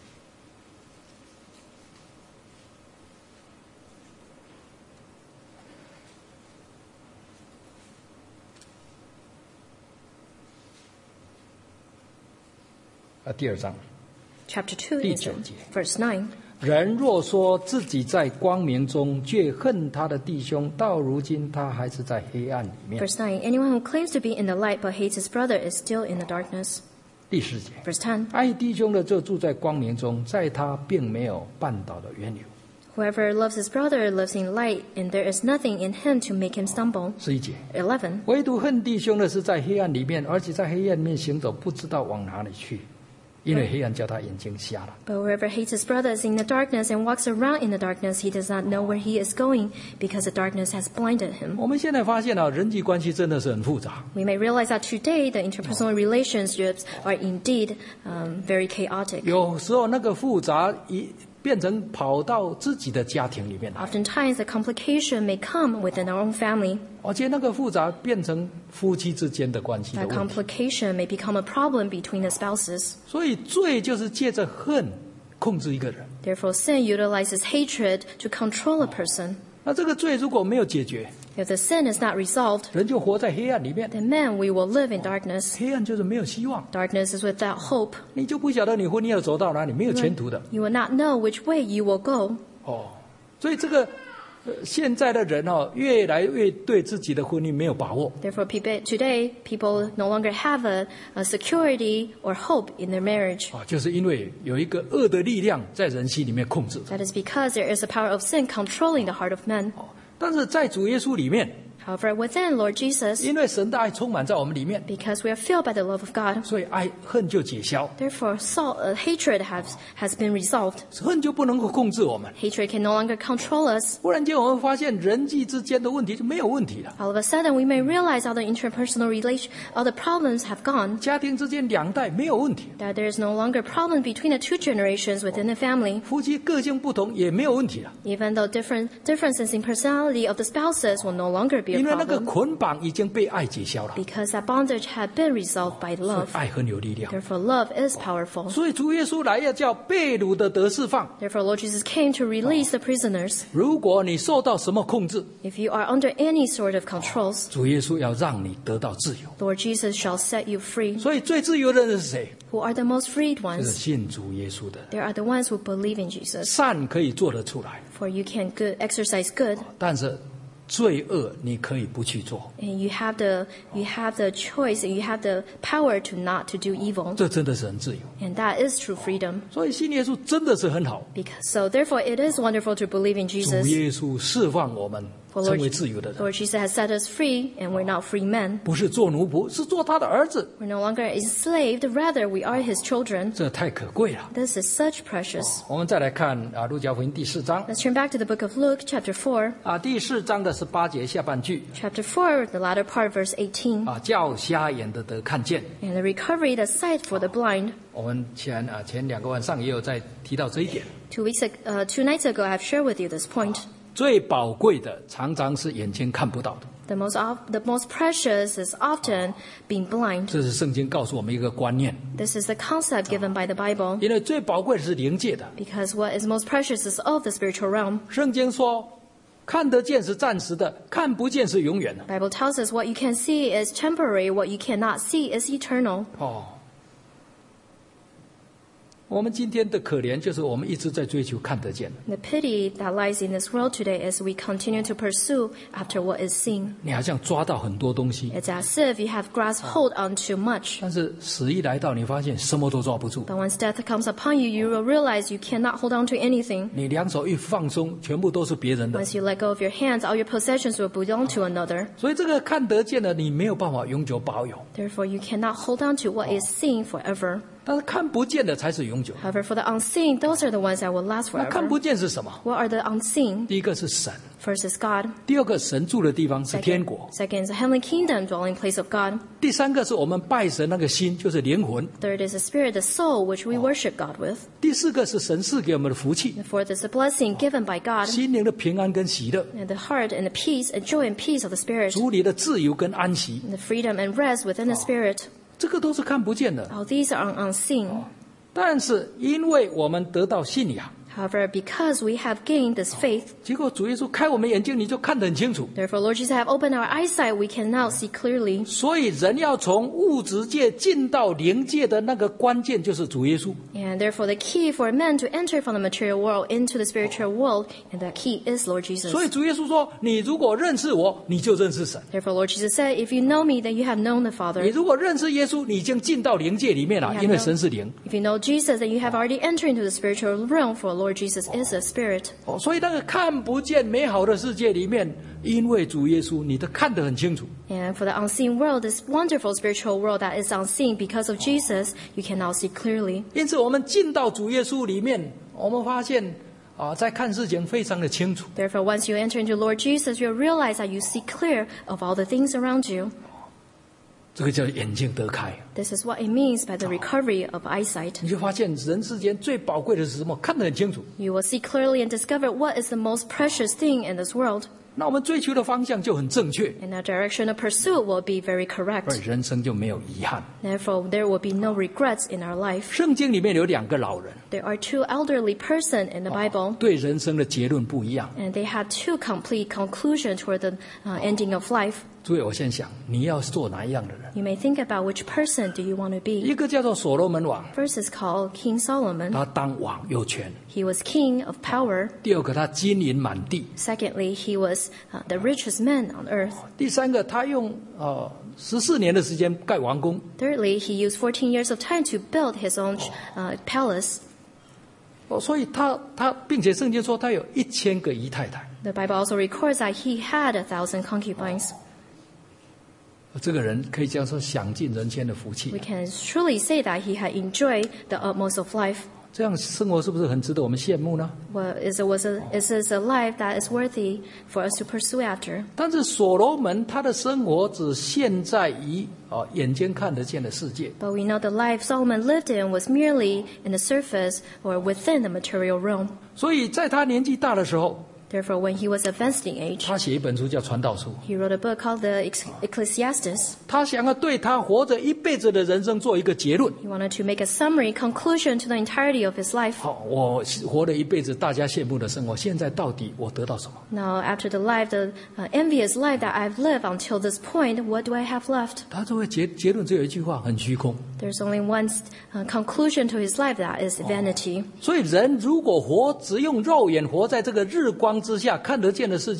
啊，第二章， Chapter two 第 is 九 in 节。 verse nine. 人若说自己在光明中，却恨他的弟兄，到如今他还是在黑暗里面。 Verse nine. Anyone who claims to be in the light but hates his brother is still in the darkness. 第十节， Verse ten. 爱弟兄的就住在光明中，在他并没有绊倒的缘由。 Whoever loves his brother lives in light, and there is nothing in him to make him stumble. 十一节， Eleven. 唯独恨弟兄的是在黑暗里面，而且在黑暗里面行走，不知道往哪里去，因为黑暗叫他眼睛瞎了。 But whoever hates his brother is in the darkness and walks around in the darkness. He does not know where he is going because the darkness has blinded him. 我们现在发现啊，人际关系真的是很复杂。 We may realize that today the interpersonal relationships are indeed um, very chaotic. 有时候那个复杂一变成跑到自己的家庭里面来， Oftentimes, the complication may come within our own family. 而且那个复杂变成夫妻之间的关系的 That 问题。 complication may become a problem between the spouses. 所以罪就是借着恨控制一个人。 Therefore, sin utilizes hatred to control a person. 那这个罪如果没有解决， If the sin is not resolved, 人就活在黑暗里面。 then man, we will live in darkness. 黑暗就是没有希望， Darkness is without hope. 你就不晓得你婚姻要走到哪里，没有前途的。 You will not know which way you will go. 哦，所以这个、呃、现在的人哦，越来越对自己的婚姻没有把握。 Therefore, people, today, people no longer have a, a security or hope in their marriage. 啊，就是因为有一个恶的力量在人心里面控制。 That is because there is a power of sin controlling the heart of men. 但是在主耶稣里面， However, within Lord Jesus, 因为神的爱充满在我们里面， because we are filled by the love of God, 所以爱恨就解消， therefore salt, uh, hatred has, has been resolved. 恨就不能够控制我们。 Hatred can no longer control us. 忽然间，我们发现人际之间的问题就没有问题了， All of a sudden, we may realize all the interpersonal relation, all the problems have gone. 家庭之间两代没有问题， That there is no longer a problem between the two generations within the family. 夫妻个性不同也没有问题了， Even though different differences in personality of the spouses will no longer be a 因为那个 problem. 捆绑已经被爱解消了， Because that bondage had been resolved by 所以 love. 爱很有力量。 Therefore, love is powerful. 所以主耶稣来要叫被掳的得释放。 Therefore, Lord Jesus came to release the prisoners. 如果你受到什么控制， If you are under any sort of controls, 主耶稣要让你得到自由。 Lord Jesus shall set you free. 所以最自由的人是谁？ Who are the most freed 就是 ones? 信主耶稣的。 They are the ones who believe in Jesus. 善可以做得出来， For you can good, exercise good, 但是罪恶你可以不去做， and you have the you have the choice, and you have the power to not to do evil. 这真的是很自由。 And that is true freedom. 所以信耶稣真的是很好。 Because so therefore it is wonderful to believe in 主 Jesus. 耶稣释放我们， For 成 Lord, 为自由的人， Lord Jesus has set us free, and we're not free men. 不是做奴仆，是做他的儿子， We're no longer enslaved, rather we are his children. 这太可贵了。 This is such precious. 我们再来看啊，路加福音第四章 Let's turn back to the book of Luke, chapter four. 啊，第四章的十八节下半句 Chapter four, the latter part, verse eighteen. 啊，叫瞎眼的得看见。 And the recovery, the sight for the blind. 我们前啊前两个晚上也有在提到这一点。 Two weeks, ag- uh, two nights ago, I've shared with you this point. 最宝贵的常常是眼睛看不到的， The most, of, the most precious is often being blind. 这是圣经告诉我们一个观念。 This is the concept given by the Bible. 因为最宝贵的是灵界的。 Because what is most precious is of the spiritual realm. 圣经说，看得见是暂时的，看不见是永远的。 The Bible tells us what you can see is temporary, what you cannot see is eternal. 哦，我们今天的可怜就是我们一直在追求看得见。 The pity that lies in this world today is we continue to pursue after what is seen. 你好像抓到很多东西， It's as if you have grasped hold onto much. 但是死一来到，你发现什么都抓不住。 But once death comes upon you, you will realize you cannot hold on to anything. 你两手一放松，全部都是别人的。 Once you let go of your hands, all your possessions will belong to another. 所以这个看得见的，你没有办法永久保有。 Therefore, you cannot hold on to what is seen forever. 但是看不见的才是永久。 However, for the unseen, those are the ones that will last 那看 forever. 不见是什么？ What are the unseen? 第一个是神， First is God. 第二个神住的地方是天 Second, 国， second is the heavenly kingdom, dwelling place of God. 第三个是我们拜神那个心，就是灵魂。 Third is the spirit, the soul, which we worship God with. 第四个是神赐给我们的福气， The fourth is the blessing given by God, 心灵的平安跟喜乐， and the heart and the peace and joy and peace of the spirit, 主里的自由跟安息， and the freedom and rest within the spirit. 这个都是看不见的。 All these are unseen. 但是因为我们得到信仰， However, because we have gained this faith, 结果主耶稣开我们眼睛，你就看得很清楚。 therefore Lord Jesus have opened our eyesight, we can now see clearly. 所以人要从物质界进到灵界的那个关键就是主耶稣。 And therefore the key for men to enter from the material world into the spiritual world, and that key is Lord Jesus. 所以主耶稣说：“你如果认识我，你就认识神； Therefore Lord Jesus said, if you know me, then you have known the 你 Father. 如果认识耶稣，你已经进到灵界里面了，因为神是灵。 If you know Jesus, then you have already entered into the spiritual realm, for Lord Jesus is a spirit. 哦，所以那个看不见美好的世界里面，因为主耶稣，你都看得很清楚。 And for the unseen world, this wonderful spiritual world that is unseen because of Jesus, you can now see clearly. 因此，我们进到主耶稣里面，我们发现啊，在看事情非常的清楚。 Therefore, once you enter into Lord Jesus, you'll realize that you see clear of all the things around you. 这个叫眼睛得开， This is what it means by the recovery of eyesight. 你就发现人世间最宝贵的是什么？看得很清楚。 You will see clearly and discover what is the most precious thing in this world. 那我们追求的方向就很正确， And our direction of pursuit will be very 而 correct. 人生就没有遗憾。 Therefore, there will be no regrets in our life. 圣经里面有两个老人， There are two elderly persons in the Bible, 对人生的结论不一样。 and they had two complete conclusions toward the uh, ending of life. 所以我先想，你要做哪一样的人？ You may think about which person do you want to 一 be. 个叫做所罗门王， First is called King Solomon. 他当王有权； He was king of power. 第二个，他金银满地； Secondly, he was uh, the richest man on earth. 第三个，他用呃十四年的时间盖王宫。 Thirdly, he used fourteen years of time to build his own uh, palace. 哦，所以他他，并且圣经说他有一千个姨太太。 The Bible also records that he had a thousand concubines. 这个人可以这样说，享尽人间的福 We 气。 can truly say that he had enjoyed the utmost of life. 这样生活是不是很值得我们羡慕呢？ Well, is it was a, is this a life that is worthy for us to pursue after? 但是所罗门他的生活只限在于啊、哦、眼睛看得见的世界。 But we know the life Solomon lived in was merely in the surface or within the material realm. 所以在他年纪大的时候， Therefore, when he was advanced in age, 他写一本书叫《传道书》。 he wrote a book called the Ex- Ecclesiastes. 他想要对他活着一辈子的人生做一个结论。 He wanted to make a summary conclusion to the entirety of his life. 好，我活了一辈子大家羡慕的生活，现在到底我得到什么？ Now, after the life, the uh, envious life that I've lived until this point, what do I have left? 他这个结结论只有一句话，很虚空。 There's only one uh, conclusion to his life, that is vanity. 所以人如果活只用肉眼活在这个日光之下看得见的世界，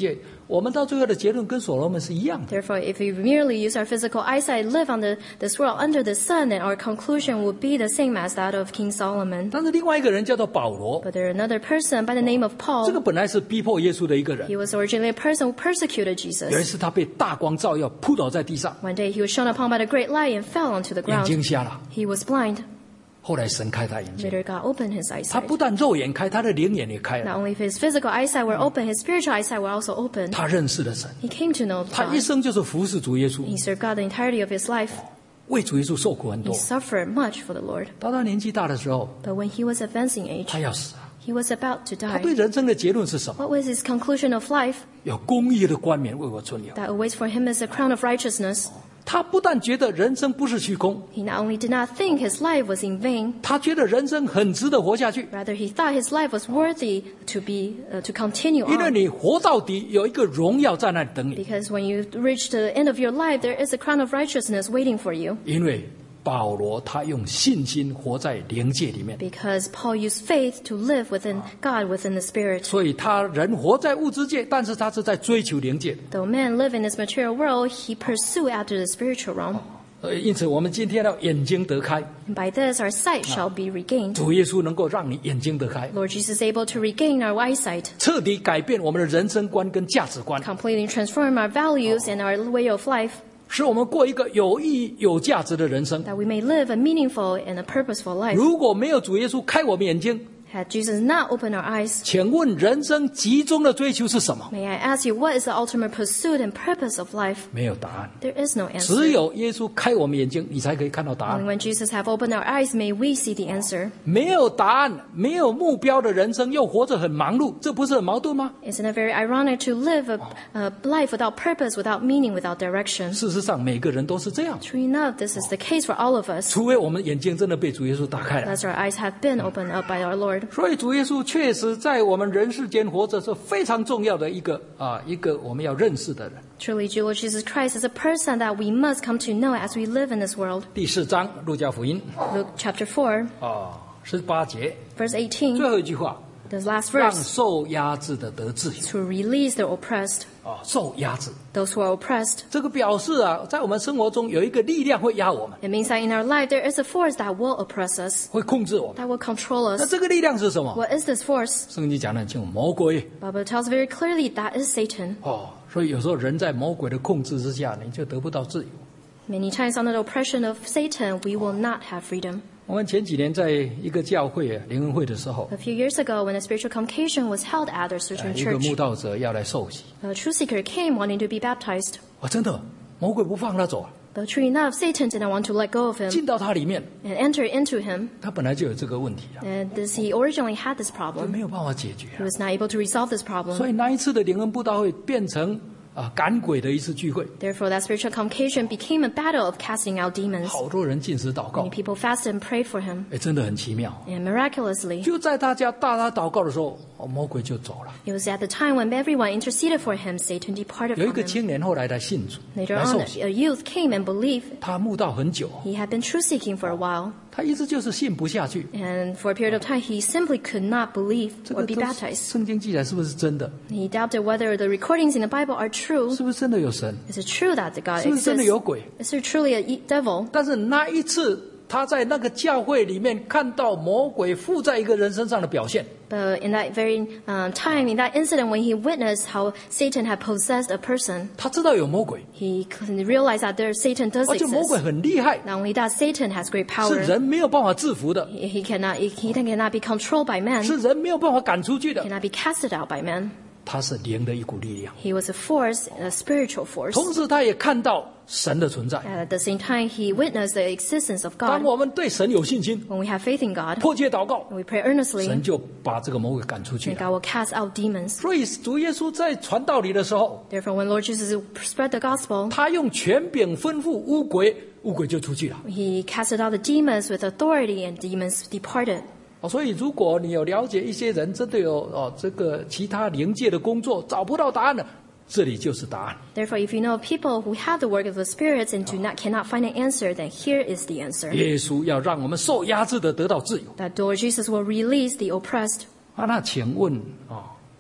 我们到最后的结论跟所罗门是一样的。 Therefore, if we merely use our physical eyesight, live on the, this world under the sun, then our conclusion would be the same as that of King Solomon. 但是另外一个人叫做保罗， But there another person by the name of 这 Paul. 个本来是逼迫耶稣的一个人， He was originally a person who persecuted 有一 Jesus. 次他被大光照耀，扑倒在地上， One day he was shone upon by the great light and fell onto the 眼 ground. 睛瞎了。 He was blind. 后来神开他眼睛， Later God opened his 他 eyesight. 不但肉眼开，他的灵眼也开了。 Not only his physical eyesight were open, his spiritual eyesight were also open. 他认识了神， He came to know 他一 God. 生就是服侍主耶稣， He served God the entirety of his life. 为主耶稣受苦很 He 多。 suffered much for the Lord. 到他年纪大的时候， But when he was advancing age, 他要死了。 he was about to 他 die. 对人生的结论是什么？ What was his conclusion of life? 有公义的冠冕为我存留。 That awaits for him is a crown of righteousness. 他不但觉得人生不是虚空， He not only did not think his life was in vain, 他觉得人生很值得活下去。 rather he thought his life was worthy to be uh, to continue 因为 on. 你活到底，有一个荣耀在那里等你。 Because when you reach the end of your life, there is a crown of righteousness waiting for you. 因为保罗他用信心活在灵界里面， Because Paul used faith to live within God, within the Spirit. 所以他人活在物质界，但是他是在追求灵界。 Though man live in this material world, he pursue after the spiritual realm. 呃，因此我们今天要眼睛得开， And by this, our sight shall be regained. 主耶稣能够让你眼睛得开， Lord Jesus is able to regain our eyesight, 彻底改变我们的人生观跟价值观， completely transform our values and our way of life, 使我们过一个有意义、有价值的人生。 that we may live a meaningful and a purposeful life. 如果没有主耶稣开我们眼睛， Had Jesus not opened our eyes, 请问人生集中的追求是什么？ may I ask you, what is the ultimate pursuit and purpose of life? 没有答案， There is no 只 answer. 有耶稣开我们眼睛，你才可以看到答 Only 案。 when Jesus have opened our eyes may we see the answer. 没有答案、没有目标的人生，又活着很忙碌，这不是很矛盾吗？ Isn't it very ironic to live a, a life without purpose, without meaning, without direction? 事实上，每个人都是这样， True enough, this is the case for all of us. 除非我们眼睛真的被主耶稣打开了。 Unless our eyes have been opened up by our Lord. 所以主耶稣确实在我们人世间活着是非常重要的一个啊，一个我们要认识的人。 Truly, Lord Jesus Christ is a person that we must come to know as we live in this world. 第四章路加福音 Luke chapter four, 啊十八节 verse 最 eighteen, 后一句话， the last 让 verse, 受压制的得自由 to release the oppressed, 啊，受压制。 those who are oppressed. 这个表示啊，在我们生活中有一个力量会压我们， It means that in our life there is a force that will oppress us, 会控制我们。 that will control 那 us. 这个力量是什么？ What is this force? 圣经讲的很清楚，魔鬼 Bible tells very clearly that is Satan. 哦。所以有时候人在魔鬼的控制之下，你就得不到自由。 Many times under the oppression of Satan, we will not have freedom. 我们前几年在一个教会啊灵恩会的时候， A few years ago, when a spiritual convocation was held at a 呃 certain 一个 church, 慕道者要来受洗， a truth seeker came wanting to be baptized. 啊，真的，魔鬼不放他走， But true enough, Satan did not want to let go of him 进到他里面， and enter into him. 他本来就有这个问题啊， And this, he originally had this 就 problem. 没有办法解决 He 啊。 was not able to resolve this 所 problem. 以那一次的灵恩布道会变成啊赶鬼的一次聚会， Therefore, that spiritual convocation became a battle of casting out demons. 好多人进食祷告 Many，people fasted and prayed for him. 哎，真的很奇妙。 And miraculously, 就在大家大他祷告的时候，哦，魔鬼就走了。 it was at the time when everyone interceded for him, Satan departed 有一 from 个 him. 青年后来来信主， Later 来 on, 受洗， a youth came and believed. 他慕道很久， He had been truth-seeking for a while. 他一直就是信不下去。 And for a period of time, he simply could not believe 这 or 个 be 都是 baptized. 圣经记载是不是真的？ He doubted whether the recordings in the Bible are true. 是不是真的有神？ Is it true that the God 是不是真的 exists? 有鬼？ Is there truly a e- devil? 但是那一次，他在那个教会里面看到魔鬼附在一个人身上的表现， But in that very um, time, in that incident, when he witnessed how Satan had possessed a person, 他知道有魔鬼， he couldn't realize that there Satan does 而且魔鬼 exist. 很厉害， Not only that, Satan has great 是 power. 人没有办法制服的， He, he cannot, he, he cannot be controlled by man. 是人没有办法赶出去的。 Cannot be casted out by man. 他是灵的一股力量， He was a force, a spiritual force. 同时他也看到神的存在。 And at the same time, he witnessed the existence of 当 God. 我们对神有信心， When we have faith in God, 迫切祷告， and we pray earnestly, 神就把这个魔鬼赶出去 then 了。 God will cast out demons. 所以主耶稣在传道理的时候， Therefore, when Lord Jesus spread the gospel, 他用权柄吩咐乌鬼，乌鬼就出去了。 he casted out the demons with authority, and demons departed. 哦，所以如果你有了解一些人真的有哦这个其他灵界的工作找不到答案了，这里就是答案。 Therefore, if you know people who have the work of the spirits and do not cannot find an answer, then here is the answer. 耶稣要让我们受压制的得到自由。 That Lord Jesus will release the oppressed. 啊，那请问啊，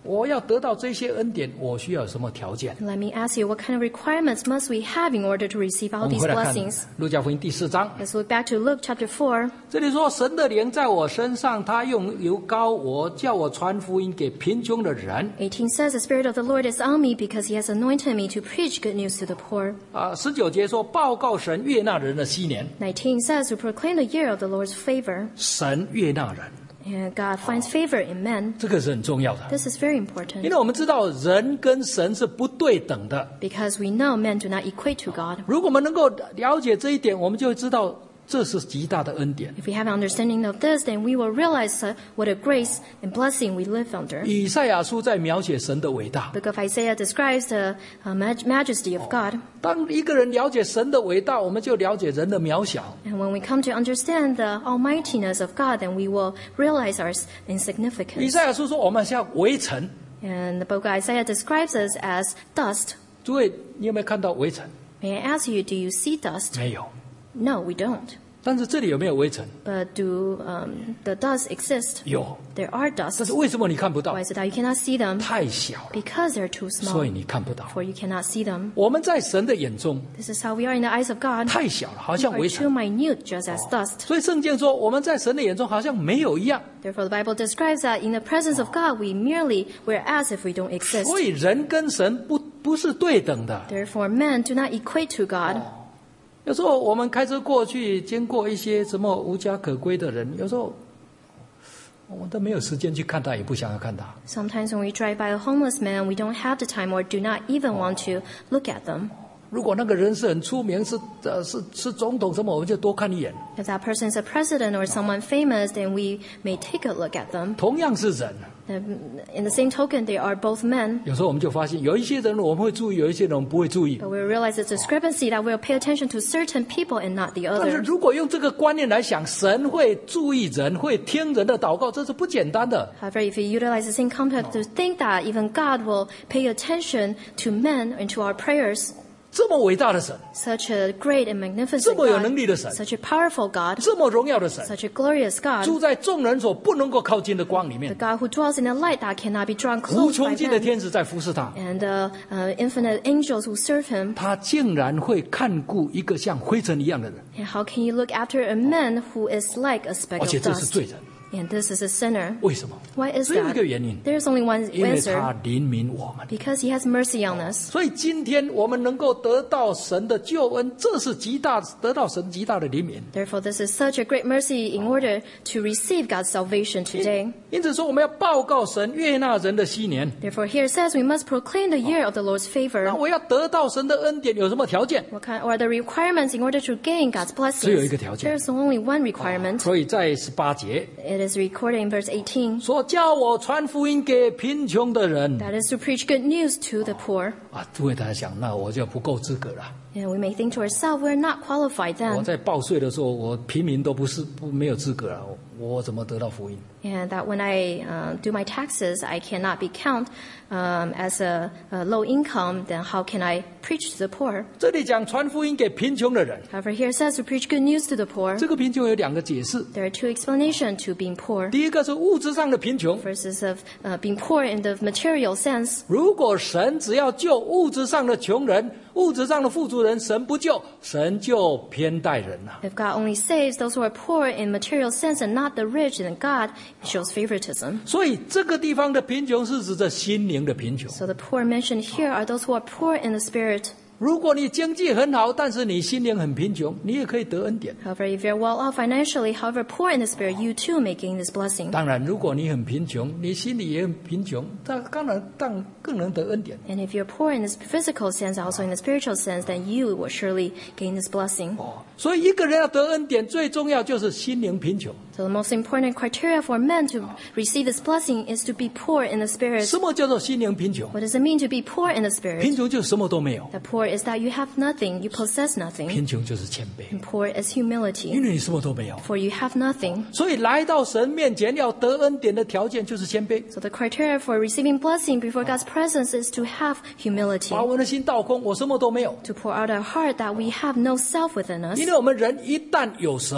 我要得到这些恩典，我需要有什么条件？ Let me ask you, what kind of requirements must we have in order to receive 我 all 们 these 回来看 blessings? 路加福音第四章， Let's look back to Luke chapter four. 这里说神的灵在我身上，他用油膏我，叫我传福音给贫穷的人。 eighteen says, the Spirit of the Lord is on me because he has anointed me to preach good news to the poor. 啊，十九节说报告神悦纳人的禧年， nineteen says, to proclaim the year of the Lord's favor. 神悦纳人， And God finds favor in men. 这个是很重要的。 This is very 因 important 为我们知道人跟神是不对等的， because we know men do not equate to God. 如果我们能够了解这一点，我们就会知道这是极大的恩典。 If we have an understanding of this, then we will realize uh, what a grace and blessing we live under. 以赛亚书在描写神的伟大。 The book of Isaiah describes the uh, maj- majesty of God. 当一个人了解神的伟大，我们就了解人的渺小。 And when we come to understand the almightiness of God, then we will realize our 以 insignificance. 赛亚书说我们像微尘， And the book of Isaiah describes us as dust. 诸位，你有没有看到微尘？ May I ask you, do you see dust? 没有。 No, we don't. 但是这里有没有微尘？ But do um, the dust exist? 有。 There are 但 dusts. 是为什么你看不到 Why？is it that you cannot see them? 太小了， Because they're too 所以 small, 你看不到。 for you cannot see them. 我们在神的眼中 This is how we are in the eyes of God. 太小了，好 We 像 are 微 too 尘。 minute, just as dust. 所以圣经说我们在神的眼中好像没有一样。 Therefore, the Bible describes that in the presence of God, we merely we're as if we don't exist. 所以人跟神不不是对等的。 Therefore, men do not equate to God. 有时候我们开车过去，经过一些什么无家可归的人，有时候我们都没有时间去看他，也不想要看他。 Sometimes when we drive by a homeless man, we don't have the time or do not even want to look at them. 如果那个人是很出名，是呃是是总统什么，我们就多看一眼。 If that person is a president or someone famous, then we may take a look at them. 同样是人， Um, In the same token, they are both men. 有时候我们就发现，有一些人我们会注意，有一些人我们不会注意。 But we realize the discrepancy that we'll pay attention to certain people and not the 但是 others. 如果用这个观念来想，神会注意人，会听人的祷告，这是不简单的。 However, if you utilize the same concept to think that even God will pay attention to men and to our prayers, 这么伟大的神， such a great and magnificent 这么有 God, 能力的神， such a powerful God, 这么荣耀的神， such a glorious God, 住在众人所不能够靠近的光里 the 面， God who dwells in the light that cannot be drawn 无 close 穷 by 尽的 men, 天使在服侍他， and the uh, infinite angels who serve him. 他竟然会看顾一个像灰尘一样的人， And how can you look after a man who is like a speck 而且 of 这是 dust? 罪人。 And this is a sinner. 为什么？ Why is 只有一 that? 个原因， There's only one 因为 answer. 他怜悯我们。 Because he has mercy on us. 所以今天我们能够得到神的救恩，这是极大得到神极大的怜悯。 Therefore, this is such a great mercy in order to receive God's salvation today. 因此说，我们要报告神悦纳人的禧年。 Therefore, here it says we must proclaim the year of the Lord's 那 favor. 我要得到神的恩典，有什么条件？ What kind, what are the requirements in order to gain God's 只有一 blessings? 个条件。 There's only one requirement. 所以在十八节 It is recorded in verse eighteen. 说：“叫我传福音给贫穷的人。 That is to preach good news to the poor. ” 啊，诸位大家想，那我就不够资格了。 And we may think to ourselves, we're not qualified 我 then. 在报税的时候，我平民都不是不没有资格了，我我怎么得到福音？ And that when I uh, do my taxes, I cannot be counted um, as a, a low income, then how can I preach to the poor? 这里讲传福音给贫穷的人， However, here it says to preach good news to the poor. 这个贫穷有两个解释。 There are two explanations to being poor. 第一个是物质上的贫穷， Versus of uh, being poor in the material sense. 如果神只要救物质上的穷人、物质上的富足人，神不救，神就偏待人了。 If God only saves those who are poor in material sense and not the rich, then God shows favoritism. 所以这个地方的贫穷是指着心灵的贫穷。 So the poor mentioned here are those who are poor in the spirit. 如果你经济很好，但是你心灵很贫穷，你也可以得恩典。 However, if you're well off financially, however poor in the spirit, you too may gain this blessing. 当然，如果你很贫穷，你心里也很贫穷，那当然当更能得恩典。 And if you're poor in this physical sense, also in the spiritual sense, then you will surely gain this blessing. 哦，所以一个人要得恩典，最重要就是心灵贫穷。 So the most important criteria for men to receive this blessing is to be poor in the spirit. 什么叫做心灵贫穷？ What does it mean to be poor in the spirit? 贫穷就什么都没有， The poor is that you have nothing, you possess nothing. 贫穷就是谦卑， And poor is 因 humility, 为你什么都没有。 for you have nothing. 所以来到神面前要得恩典的条件就是谦卑， So the criteria for receiving blessing before God's presence is to have humility, 把我们的心倒空，我什么都没有。 to pour out our heart that we have no self within us. 因为我们人一旦有什么，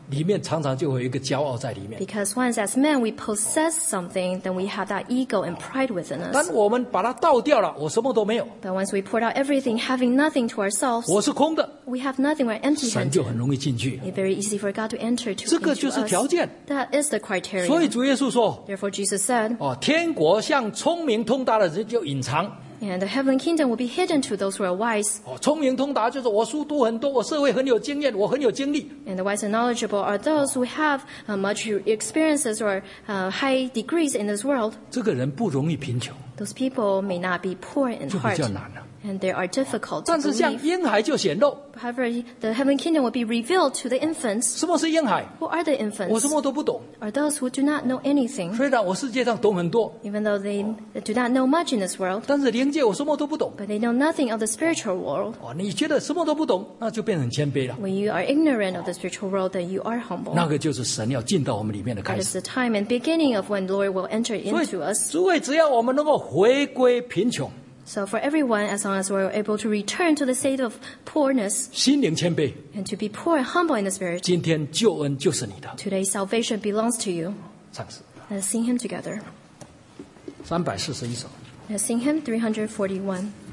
里面常常就会有一个骄傲在里面。 Because once as men we possess something, then we have that ego and pride within 但 us. 我们把它倒掉了，我什么都没有， But once we poured out everything, having nothing to ourselves, 我是空的， we have nothing, we're 神就 empty-handed. 很容易进去。 It's very easy for God to enter to 这个 into 就是条 us. 件。 That is the 所以 criteria. 主耶稣说 Therefore Jesus said, 哦，天国向聪明通达的人就隐藏。 and the heavenly kingdom will be hidden to those who are wise. 哦，聪明通达就是我书读很多，我社会很有经验，我很有经历。 And the wise and knowledgeable are those who have uh, much experiences or uh, high degrees in this world. 这个人不容易贫穷， Those people may not be poor in 就比 heart, 较难了。 and they are difficult to 但是像 believe. 婴孩就显露。 However, the heavenly kingdom will be revealed to the infants. 什么是婴孩？ Who are the 我什 infants? 么都不懂。 Are those who do not know anything, 虽然我世界上懂很多， even though they do not know much in this world, 但是灵界我什么都不懂。 but they know nothing of the spiritual world. 哦，你觉得什么都不懂，那就变成谦卑了。 When you are ignorant of the spiritual world, then you are humble. 那个就是神要进到我们里面的 That 开 is 始。 the time and beginning of when Lord will enter 所以 into us. 诸位，只要我们能够回归贫穷， So for everyone, as long as we're able to return to the state of poorness 心灵谦卑， and to be poor and humble in the spirit, 今天救恩就是你的。 today salvation belongs to you. 唱诗 Let's sing him together. 三百四十一首。 Let's sing him three hundred forty-one.